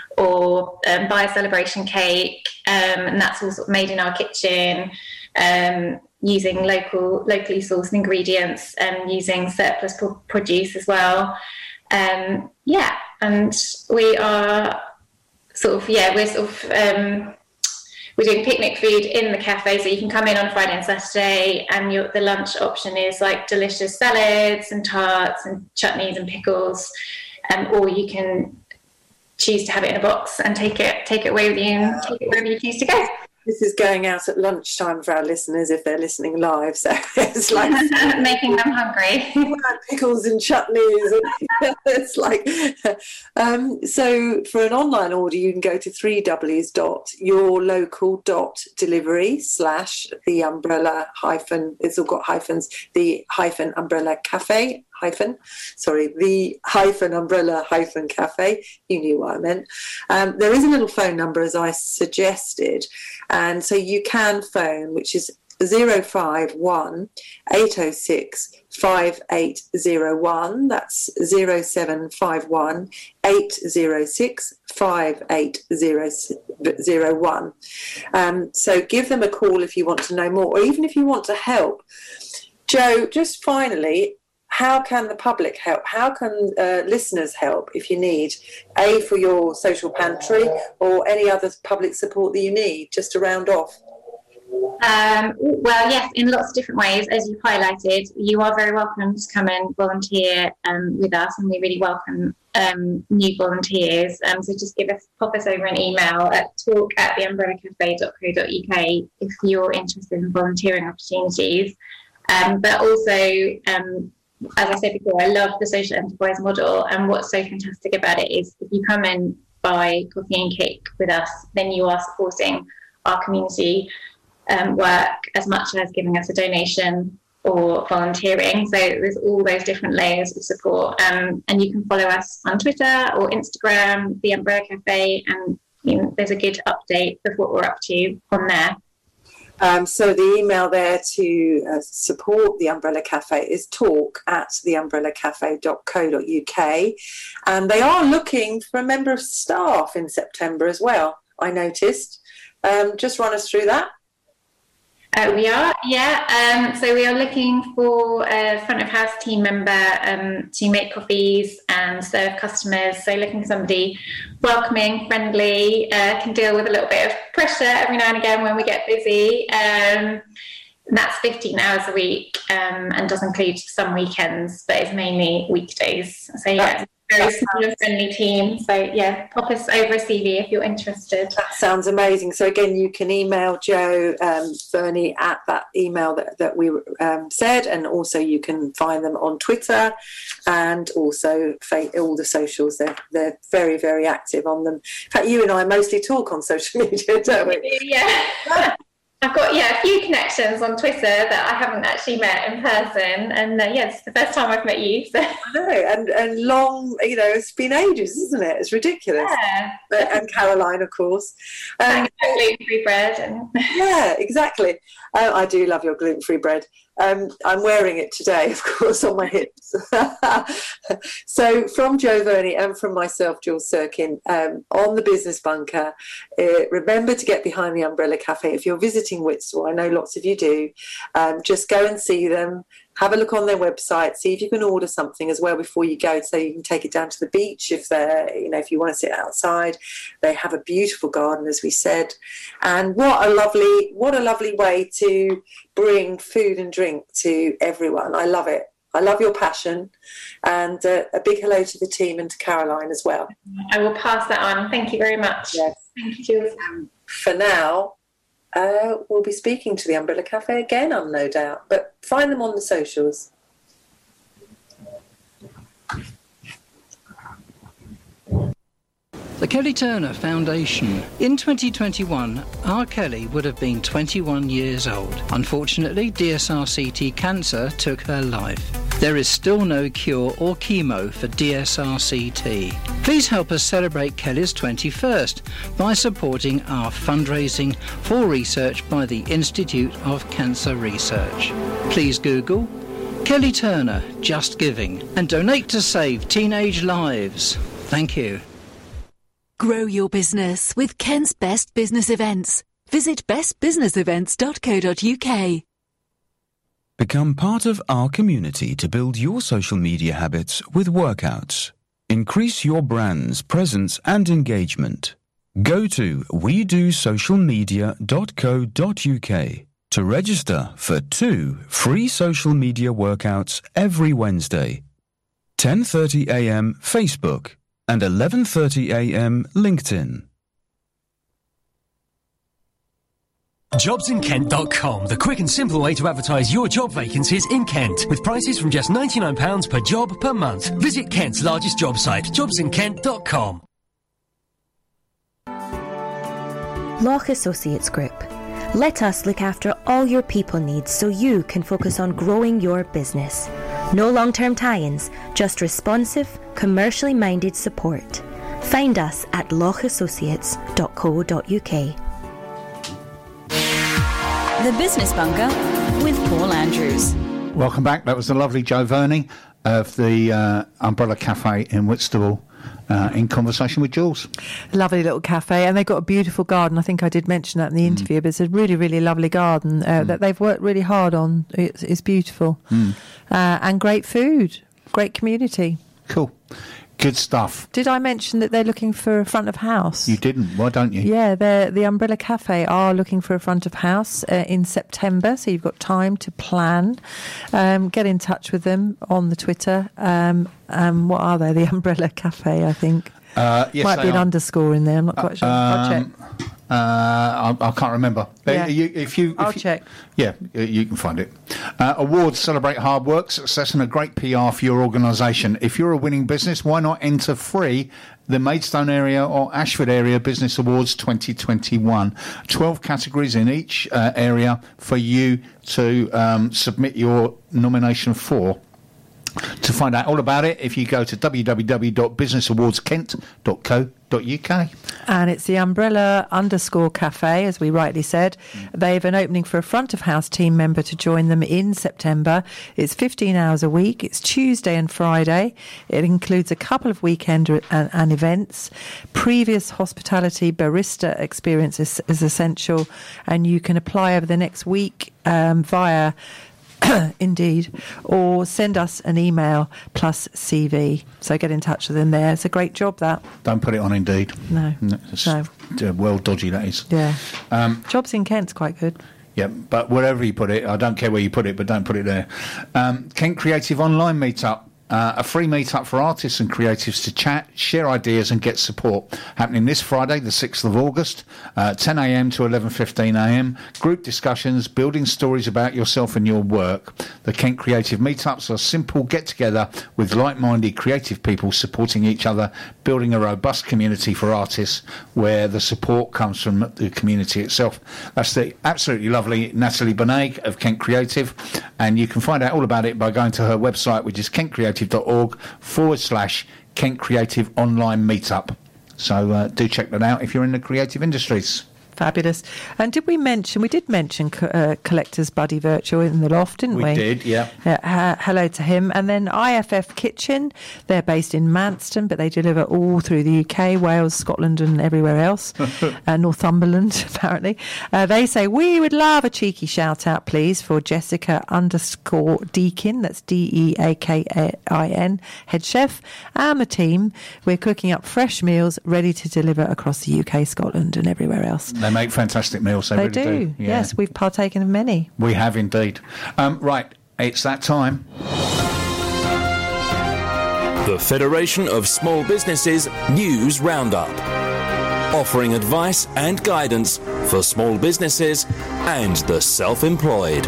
or um, buy a celebration cake. Um, and that's all sort of made in our kitchen. Um, using local, locally sourced ingredients and using surplus pro- produce as well. Um, yeah, and we are sort of, yeah, we're sort of, um, we're doing picnic food in the cafe, so you can come in on Friday and Saturday, and your, the lunch option is like delicious salads and tarts and chutneys and pickles, um, or you can choose to have it in a box and take it, take it away with you and take it wherever you choose to go. This is going out at lunchtime for our listeners if they're listening live. So it's like making them hungry. Pickles and chutneys. And it's like um, so. For an online order, you can go to three w's dot your local dot delivery slash the umbrella hyphen. It's all got hyphens. The hyphen umbrella cafe. Hyphen, sorry, the hyphen umbrella hyphen cafe. You knew what I meant. Um, there is a little phone number, as I suggested, and so you can phone, which is zero five one eight oh six five eight zero one. That's zero seven five one eight zero six five eight zero zero one. Um, so give them a call if you want to know more, or even if you want to help. Joe, just finally, how can the public help? How can uh, listeners help if you need, A, for your social pantry or any other public support that you need, just to round off? Um, well, yes, in lots of different ways. As you've highlighted, you are very welcome to come and volunteer um, with us, and we really welcome um, new volunteers. Um, so just give us, pop us over an email at talk at the umbrella cafe dot co dot uk if you're interested in volunteering opportunities. Um, but also, um, as I said before, I love the social enterprise model, and what's so fantastic about it is if you come and buy coffee and cake with us, then you are supporting our community Um, work as much as giving us a donation or volunteering. So there's all those different layers of support, um, and you can follow us on Twitter or Instagram, The Umbrella Cafe, and you know, there's a good update of what we're up to on there. Um, so the email there to uh, support the Umbrella Cafe is talk at the umbrella cafe dot co dot uk, and they are looking for a member of staff in September as well, I noticed. Um, just run us through that. Uh, we are, yeah. Um, so we are looking for a front of house team member um, to make coffees and serve customers. So looking for somebody welcoming, friendly, uh, can deal with a little bit of pressure every now and again when we get busy. Um, and that's fifteen hours a week um, and does include some weekends, but it's mainly weekdays. So yeah, it's a very small and friendly team. So yeah, pop us over a C V if you're interested. That sounds amazing. So again, you can email Joe um, Verney at that email that, that we um, said, and also you can find them on Twitter and also all the socials. They're, they're very, very active on them. In fact, you and I mostly talk on social media, don't we? Yeah. I've got, yeah, a few connections on Twitter that I haven't actually met in person. And, uh, yeah, it's the first time I've met you. So. I know, and, and long, you know, it's been ages, isn't it? It's ridiculous. Yeah. But, and Caroline, of course. Um, gluten-free bread. And... Yeah, exactly. Uh, I do love your gluten-free bread. Um, I'm wearing it today, of course, on my hips. So from Joe Verney and from myself, Jules Sirkin, um, on the Business Bunker, uh, remember to get behind the Umbrella Cafe. If you're visiting Whitstable, I know lots of you do, um, just go and see them. Have a look on their website, see if you can order something as well before you go, so you can take it down to the beach if they're, you know, if you want to sit outside. They have a beautiful garden, as we said. And what a lovely, what a lovely way to bring food and drink to everyone. I love it. I love your passion. And uh, a big hello to the team and to Caroline as well. I will pass that on. Thank you very much. Yes. Thank you, Jules. Um, for now, Uh, we'll be speaking to the Umbrella Cafe again, I'm no doubt, but find them on the socials. The Kelly Turner Foundation. In twenty twenty-one, R. Kelly would have been twenty-one years old. Unfortunately, D S R C T cancer took her life. There is still no cure or chemo for D S R C T. Please help us celebrate Kelly's twenty-first by supporting our fundraising for research by the Institute of Cancer Research. Please Google Kelly Turner Just Giving and donate to save teenage lives. Thank you. Grow your business with Kent's Best Business Events. Visit best business events dot co dot uk. Become part of our community to build your social media habits with workouts. Increase your brand's presence and engagement. Go to we do social media dot co dot uk to register for two free social media workouts every Wednesday. ten thirty a m Facebook and eleven thirty a m LinkedIn. jobs in kent dot com, the quick and simple way to advertise your job vacancies in Kent, with prices from just ninety-nine pounds per job per month. Visit Kent's largest job site, jobs in kent dot com. Loch Associates Group. Let us look after all your people needs so you can focus on growing your business. No long-term tie-ins, just responsive, commercially minded support. Find us at loch associates dot co dot uk. The Business Bunker with Paul Andrews. Welcome back. That was the lovely Joe Verney of the uh, Umbrella Cafe in Whitstable. uh, in conversation with Jules. Lovely little cafe, and they've got a beautiful garden. I think I did mention that in the interview, but it's a really, really lovely garden uh, mm. that they've worked really hard on. It's, it's beautiful. Mm. Uh, and great food, great community. Cool. Good stuff. Did I mention that they're looking for a front of house? You didn't. Why don't you? Yeah, they're, the Umbrella Cafe are looking for a front of house uh, in September, so you've got time to plan. Um, get in touch with them on the Twitter. Um, um, what are they? The Umbrella Cafe, I think. Uh, yes, Might be an are. underscore in there. I'm not quite sure. I'll check. Um, Uh, I, I can't remember. Yeah. Uh, you, if you, if I'll you, check. Yeah, you can find it. Uh, awards celebrate hard work, success, and a great P R for your organisation. If you're a winning business, why not enter free the Maidstone Area or Ashford Area Business Awards twenty twenty-one? twelve categories in each uh, area for you to um, submit your nomination for. To find out all about it, if you go to w w w dot business awards kent dot co dot u k. And it's the Umbrella underscore Cafe, as we rightly said. Mm. They have an opening for a front of house team member to join them in September. It's fifteen hours a week. It's Tuesday and Friday. It includes a couple of weekend and, and events. Previous hospitality barista experience is, is essential, and you can apply over the next week um, via Indeed, or send us an email plus C V. So get in touch with them there. It's a great job, that. Don't put it on Indeed. No. It's, no. Uh, well dodgy, that is. Yeah. Um, Jobs in Kent's quite good. Yeah, but wherever you put it, I don't care where you put it, but don't put it there. Um, Kent Creative Online Meetup. Uh, a free meetup for artists and creatives to chat, share ideas and get support. Happening this Friday, the sixth of August, uh, ten a m to eleven fifteen a m. Group discussions, building stories about yourself and your work. The Kent Creative Meetups are simple get-together with like-minded creative people supporting each other, building a robust community for artists where the support comes from the community itself. That's the absolutely lovely Natalie Bonet of Kent Creative, and you can find out all about it by going to her website, which is kent creative dot org forward slash Kent Creative Online Meetup. So uh, do check that out if you're in the creative industries. Fabulous. And did we mention, we did mention uh, Collector's Buddy Virtual in the Loft, didn't we? We did, yeah. Uh, ha- hello to him. And then I F F Kitchen, they're based in Manston, but they deliver all through the U K, Wales, Scotland and everywhere else. uh, Northumberland, apparently. Uh, they say, we would love a cheeky shout out, please, for Jessica underscore Deakin, that's D E A K I N, head chef, and the team. We're cooking up fresh meals ready to deliver across the U K, Scotland and everywhere else. They make fantastic meals. They, they really do. do. Yeah. Yes, we've partaken of many. We have indeed. Um, right, it's that time. The Federation of Small Businesses News Roundup. Offering advice and guidance for small businesses and the self-employed.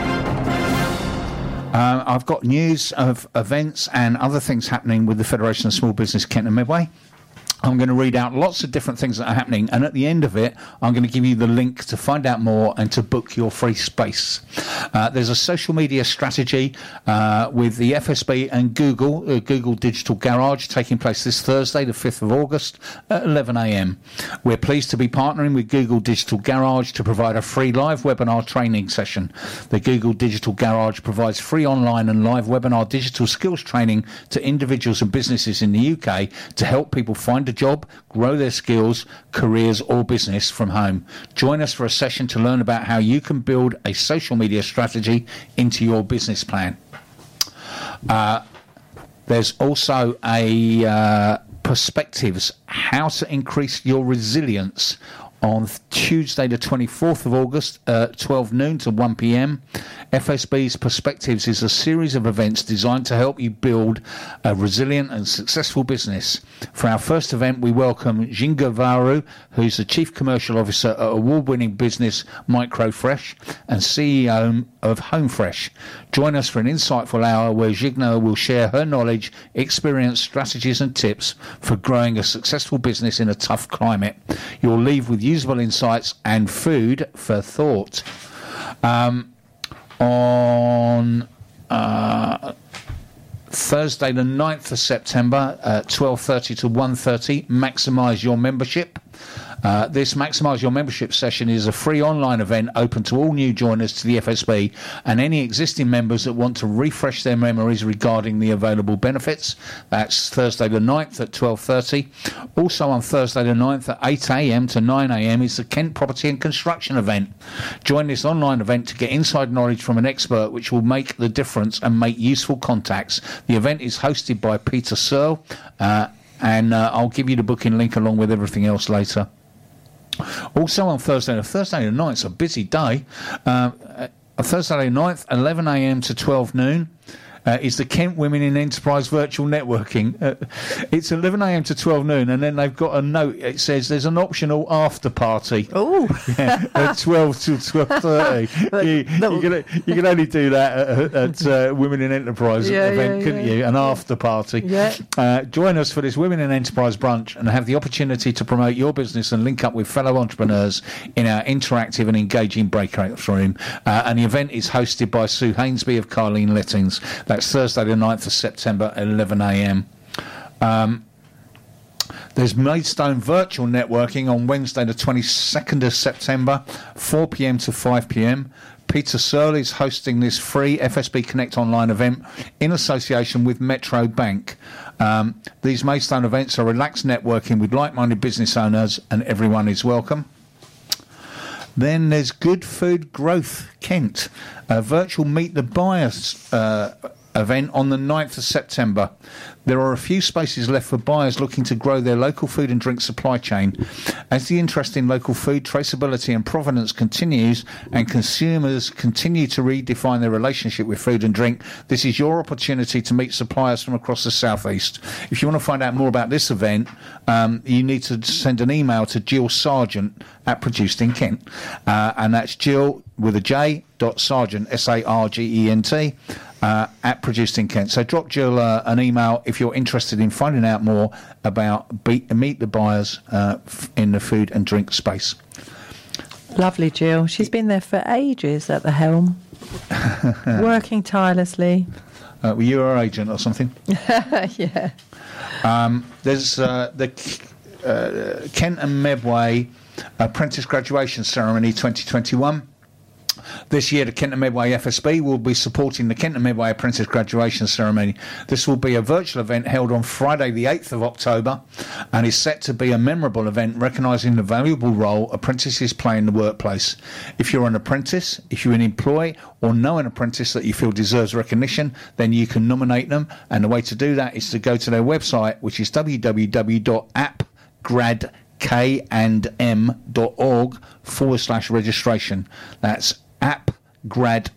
Uh, I've got news of events and other things happening with the Federation of Small Business Kent and Medway. I'm going to read out lots of different things that are happening, and at the end of it, I'm going to give you the link to find out more and to book your free space. Uh, there's a social media strategy uh, with the F S B and Google, uh, Google Digital Garage, taking place this Thursday, the fifth of August, at eleven a m. We're pleased to be partnering with Google Digital Garage to provide a free live webinar training session. The Google Digital Garage provides free online and live webinar digital skills training to individuals and businesses in the U K to help people find a job, grow their skills, careers or business from home. Join us for a session to learn about how you can build a social media strategy into your business plan. Uh, there's also a uh, Perspectives, how to increase your resilience, on Tuesday the twenty-fourth of August, uh, twelve noon to one p m. F S B's Perspectives is a series of events designed to help you build a resilient and successful business. For our first event, we welcome Jinga Varu, who's the Chief Commercial Officer at award-winning business Microfresh and C E O of HomeFresh. Join us for an insightful hour where Jigna will share her knowledge, experience, strategies and tips for growing a successful business in a tough climate. You'll leave with usable insights and food for thought. Um, on uh, Thursday the ninth of September, uh, twelve thirty to one thirty, maximise your membership. Uh, this Maximise Your Membership session is a free online event open to all new joiners to the F S B and any existing members that want to refresh their memories regarding the available benefits. That's Thursday the ninth at twelve thirty. Also on Thursday the ninth at eight a m to nine a m is the Kent Property and Construction event. Join this online event to get inside knowledge from an expert which will make the difference and make useful contacts. The event is hosted by Peter Searle, uh, and uh, I'll give you the booking link along with everything else later. Also on Thursday, the Thursday the ninth is a busy day. Uh, Thursday the ninth, eleven a m to twelve noon. Uh, is the Kent Women in Enterprise Virtual Networking. Uh, it's eleven a m to twelve noon, and then they've got a note. It says there's an optional after party. Oh, yeah, at twelve till twelve thirty. you, you, can, you can only do that at, at uh, Women in Enterprise yeah, event, yeah, couldn't yeah. you? An after party. Yeah. Uh, join us for this Women in Enterprise brunch and have the opportunity to promote your business and link up with fellow entrepreneurs in our interactive and engaging breakout room. Uh, and the event is hosted by Sue Hainsby of Carleen Lettings. That's Thursday the ninth of September at eleven a m. Um, there's Maidstone Virtual Networking on Wednesday the twenty-second of September, four p m to five p m. Peter Searle is hosting this free F S B Connect online event in association with Metro Bank. Um, these Maidstone events are relaxed networking with like-minded business owners, and everyone is welcome. Then there's Good Food Growth Kent, a virtual Meet the Buyers uh, event on the ninth of September. There are a few spaces left for buyers looking to grow their local food and drink supply chain. As the interest in local food, traceability and provenance continues and consumers continue to redefine their relationship with food and drink, this is your opportunity to meet suppliers from across the southeast. If you want to find out more about this event, um, you need to send an email to Jill Sargent at Produced in Kent. Uh, and that's Jill with a J dot Sargent, S A R G E N T, uh, at Produced in Kent. So drop Jill uh, an email if you're interested in finding out more about be- Meet the Buyers uh, f- in the food and drink space. Lovely Jill. She's been there for ages at the helm, working tirelessly. Uh, were you her agent or something? Yeah. Um, there's uh, the uh, Kent and Medway Apprentice Graduation Ceremony twenty twenty-one. This year, the Kent and Medway F S B will be supporting the Kent and Medway Apprentice Graduation Ceremony. This will be a virtual event held on Friday the eighth of October and is set to be a memorable event recognising the valuable role apprentices play in the workplace. If you're an apprentice, if you employ or know an apprentice that you feel deserves recognition, then you can nominate them, and the way to do that is to go to their website, which is w w w dot app grad k and m dot org forward slash registration. That's appgradkandm.org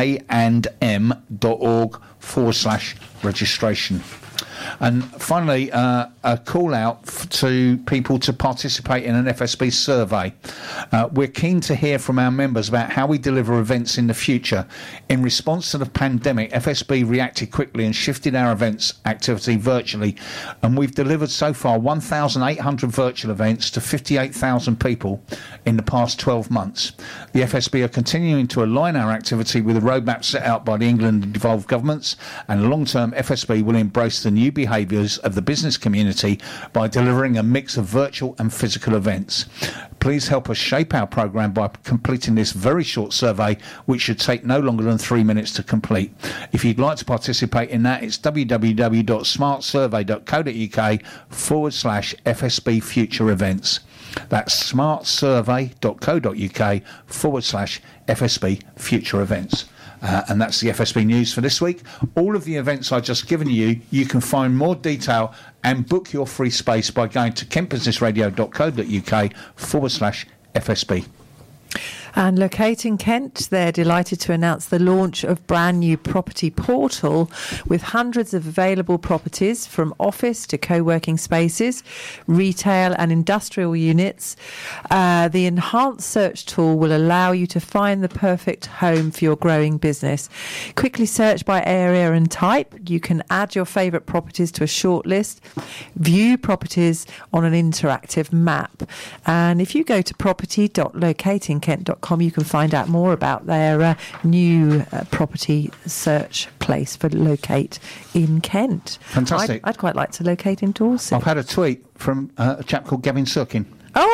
forward slash registration. And finally, uh, a call out f- to people to participate in an F S B survey. Uh, we're keen to hear from our members about how we deliver events in the future. In response to the pandemic, F S B reacted quickly and shifted our events activity virtually, and we've delivered so far one thousand eight hundred virtual events to fifty-eight thousand people in the past twelve months. The F S B are continuing to align our activity with the roadmap set out by the England and devolved governments, and long-term F S B will embrace the new behaviours of the business community by delivering a mix of virtual and physical events. Please help us shape our programme by completing this very short survey, which should take no longer than three minutes to complete. If you'd like to participate in that, it's w w w dot smart survey dot co dot u k forward slash F S B future events. That's smart survey dot co dot u k forward slash F S B future events. Uh, and that's the F S B news for this week. All of the events I've just given you, you can find more detail and book your free space by going to kentbusinessradio dot co dot u k forward slash F S B. And Locating Kent, they're delighted to announce the launch of brand new property portal with hundreds of available properties from office to co-working spaces, retail and industrial units. Uh, the enhanced search tool will allow you to find the perfect home for your growing business. Quickly search by area and type. You can add your favourite properties to a short list, view properties on an interactive map. And if you go to property dot locating kent dot com, you can find out more about their uh, new uh, property search place for locate in Kent. Fantastic. I'd, I'd quite like to locate in Dorset. I've had a tweet from uh, a chap called Gavin Sirkin. Oh,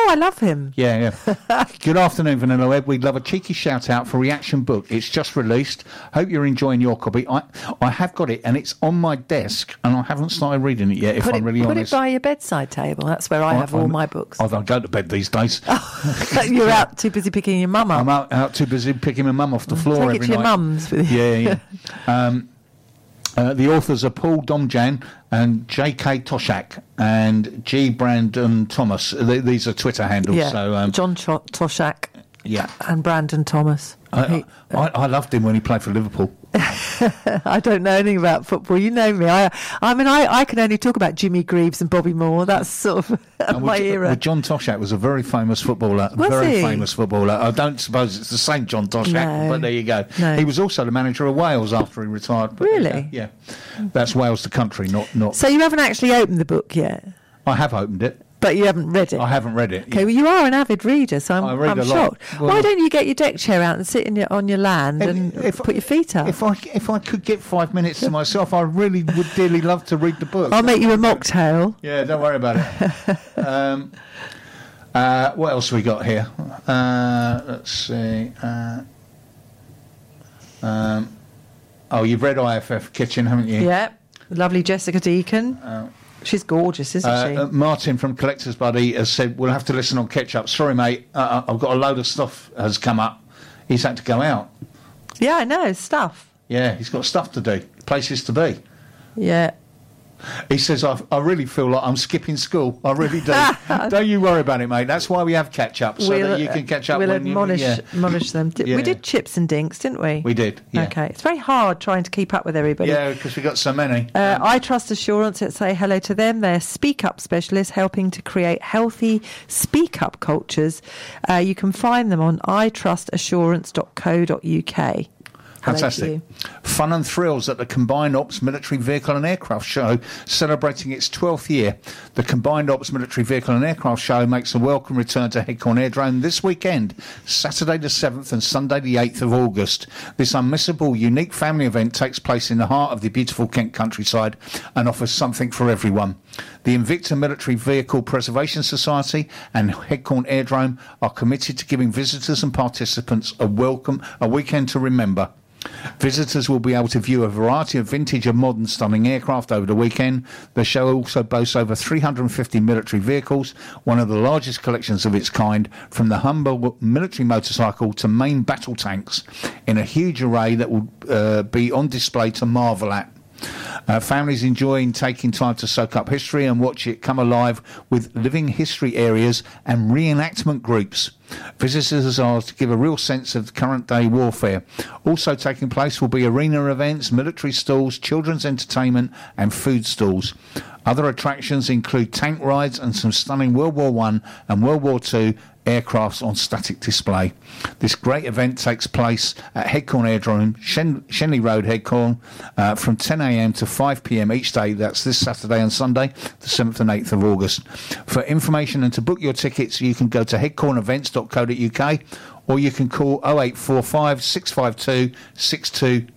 Oh, I love him. Yeah, yeah. Good afternoon, Vanilla Web. We'd love a cheeky shout out for Reaction Book. It's just released. Hope you're enjoying your copy. I I have got it, and it's on my desk, and I haven't started reading it yet. If put I'm it, really put honest, it by your bedside table. That's where I have I'm, all my books. I don't go to bed these days. You're out too busy picking your mum up. I'm out, out too busy picking my mum off the floor Take every it to your night. mum's with you. Yeah, yeah. um, Uh, the authors are Paul Domjan and J K Toshak and G. Brandon Thomas. Th- these are Twitter handles. Yeah, So, um, John Cho- Toshak yeah. and Brandon Thomas. I, I, I loved him when he played for Liverpool. I don't know anything about football. You know me. I, I mean, I, I can only talk about Jimmy Greaves and Bobby Moore. That's sort of And my with, era. With John Toshak was a very famous footballer. Was very he? famous footballer. I don't suppose it's the same John Toshak, No. but there you go. No. He was also the manager of Wales after he retired. But Really? Yeah. That's Wales, the country, not not. So you haven't actually opened the book yet, I have opened it. but you haven't read it. I haven't read it. Okay, well, you are an avid reader, so I'm, I read I'm a lot. shocked. Well- Why don't you get your deck chair out and sit in your, on your land and put your feet up? If I if I could get five minutes to myself, I really would dearly love to read the book. I'll make you a mocktail. Yeah, don't worry about it. um, uh, what else we got here? Uh, let's see. Uh, um, oh, you've read I F F Kitchen, haven't you? Yeah, lovely Jessica Deacon. Oh. She's gorgeous, isn't Uh, she? uh, Martin from Collector's Buddy has said, we'll have to listen on catch up. Sorry, mate, uh, I've got a load of stuff has come up. He's had to go out. Yeah, I know, stuff. Yeah, he's got stuff to do, places to be. Yeah. He says, I, I really feel like I'm skipping school. I really do. Don't you worry about it, mate. That's why we have catch-up, so we'll, that you can catch up We'll when admonish, you... Yeah. admonish them. Did, Yeah. We did chips and dinks, didn't we? We did, yeah. Okay. It's very hard trying to keep up with everybody. Yeah, because we got so many. Uh, I Trust Assurance, let's say hello to them. They're speak up specialists helping to create healthy speak up cultures. Uh, you can find them on i trust assurance dot co dot uk. Hello to Fantastic. you. Fun and thrills at the Combined Ops Military Vehicle and Aircraft Show, celebrating its twelfth year. The Combined Ops Military Vehicle and Aircraft Show makes a welcome return to Headcorn Airdrome this weekend, Saturday the seventh and Sunday the eighth of August. This unmissable, unique family event takes place in the heart of the beautiful Kent countryside and offers something for everyone. The Invicta Military Vehicle Preservation Society and Headcorn Airdrome are committed to giving visitors and participants a welcome, a weekend to remember. Visitors will be able to view a variety of vintage and modern stunning aircraft over the weekend. The show also boasts over three hundred fifty military vehicles, one of the largest collections of its kind, from the humble military motorcycle to main battle tanks, in a huge array that will uh, be on display to marvel at. Uh, families enjoying taking time to soak up history and watch it come alive with living history areas and reenactment groups. Visitors are to give a real sense of current day warfare. Also taking place will be arena events, military stalls, children's entertainment and food stalls. Other attractions include tank rides and some stunning World War One and World War Two aircrafts on static display. This great event takes place at Headcorn Airdrome, Shen- Shenley Road, Headcorn, uh, from ten a m to five p m each day. That's this Saturday and Sunday, the seventh and eighth of August. For information and to book your tickets, you can go to headcorn events dot co dot uk or you can call oh eight four five, six five two, six two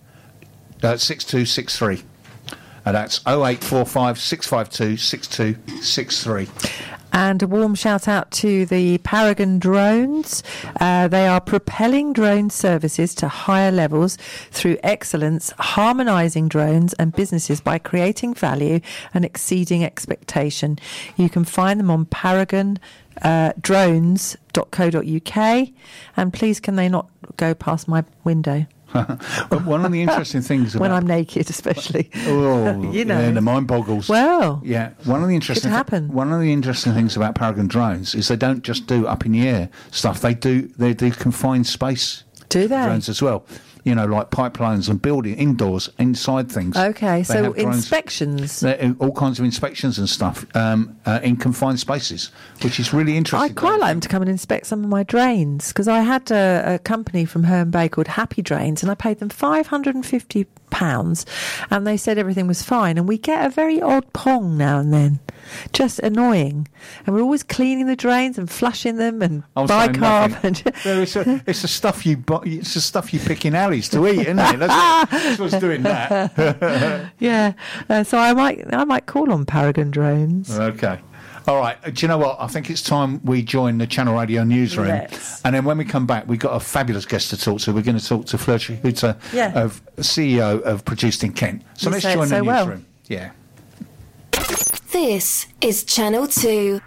six three. Uh, that's oh eight four five, six five two, six two six three. And a warm shout out to the Paragon drones. Uh, they are propelling drone services to higher levels through excellence, harmonising drones and businesses by creating value and exceeding expectation. You can find them on paragon drones dot co dot uk. And please, can they not go past my window? But one of the interesting things about... when I'm naked, especially. Oh, you know, yeah, the mind boggles. Well, yeah. One of the interesting could happen. Th- one of the interesting things about Paragon drones is they don't just do up in the air stuff. They do they do confined space. Do they? Drones as well. You know, like pipelines and building indoors, inside things. Okay, They so have drones- inspections. They're all kinds of inspections and stuff um, uh, in confined spaces, which is really interesting. I'd quite like them to come and inspect some of my drains, because I had a, a company from Herne Bay called Happy Drains, and I paid them five hundred fifty pounds, and they said everything was fine. And we get a very odd pong now and then, just annoying. And we're always cleaning the drains and flushing them and I'm saying bicarb. nothing. And No, it's, a, it's the stuff you buy, it's the stuff you pick in alleys to eat, isn't it? That's, what, that's what's doing that. yeah, uh, so I might I might call on Paragon drones. Okay. All right. Do you know what? I think it's time we join the Channel Radio newsroom. Let's. And then when we come back, we've got a fabulous guest to talk to. We're going to talk to Fleur Chihuta, Yeah. of C E O of Produced in Kent. So You let's say it join so the well. newsroom. Yeah. This is Channel two.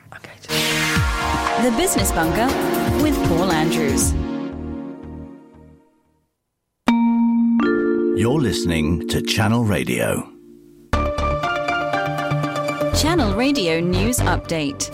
The Business Bunker with Paul Andrews. You're listening to Channel Radio. Channel Radio News Update.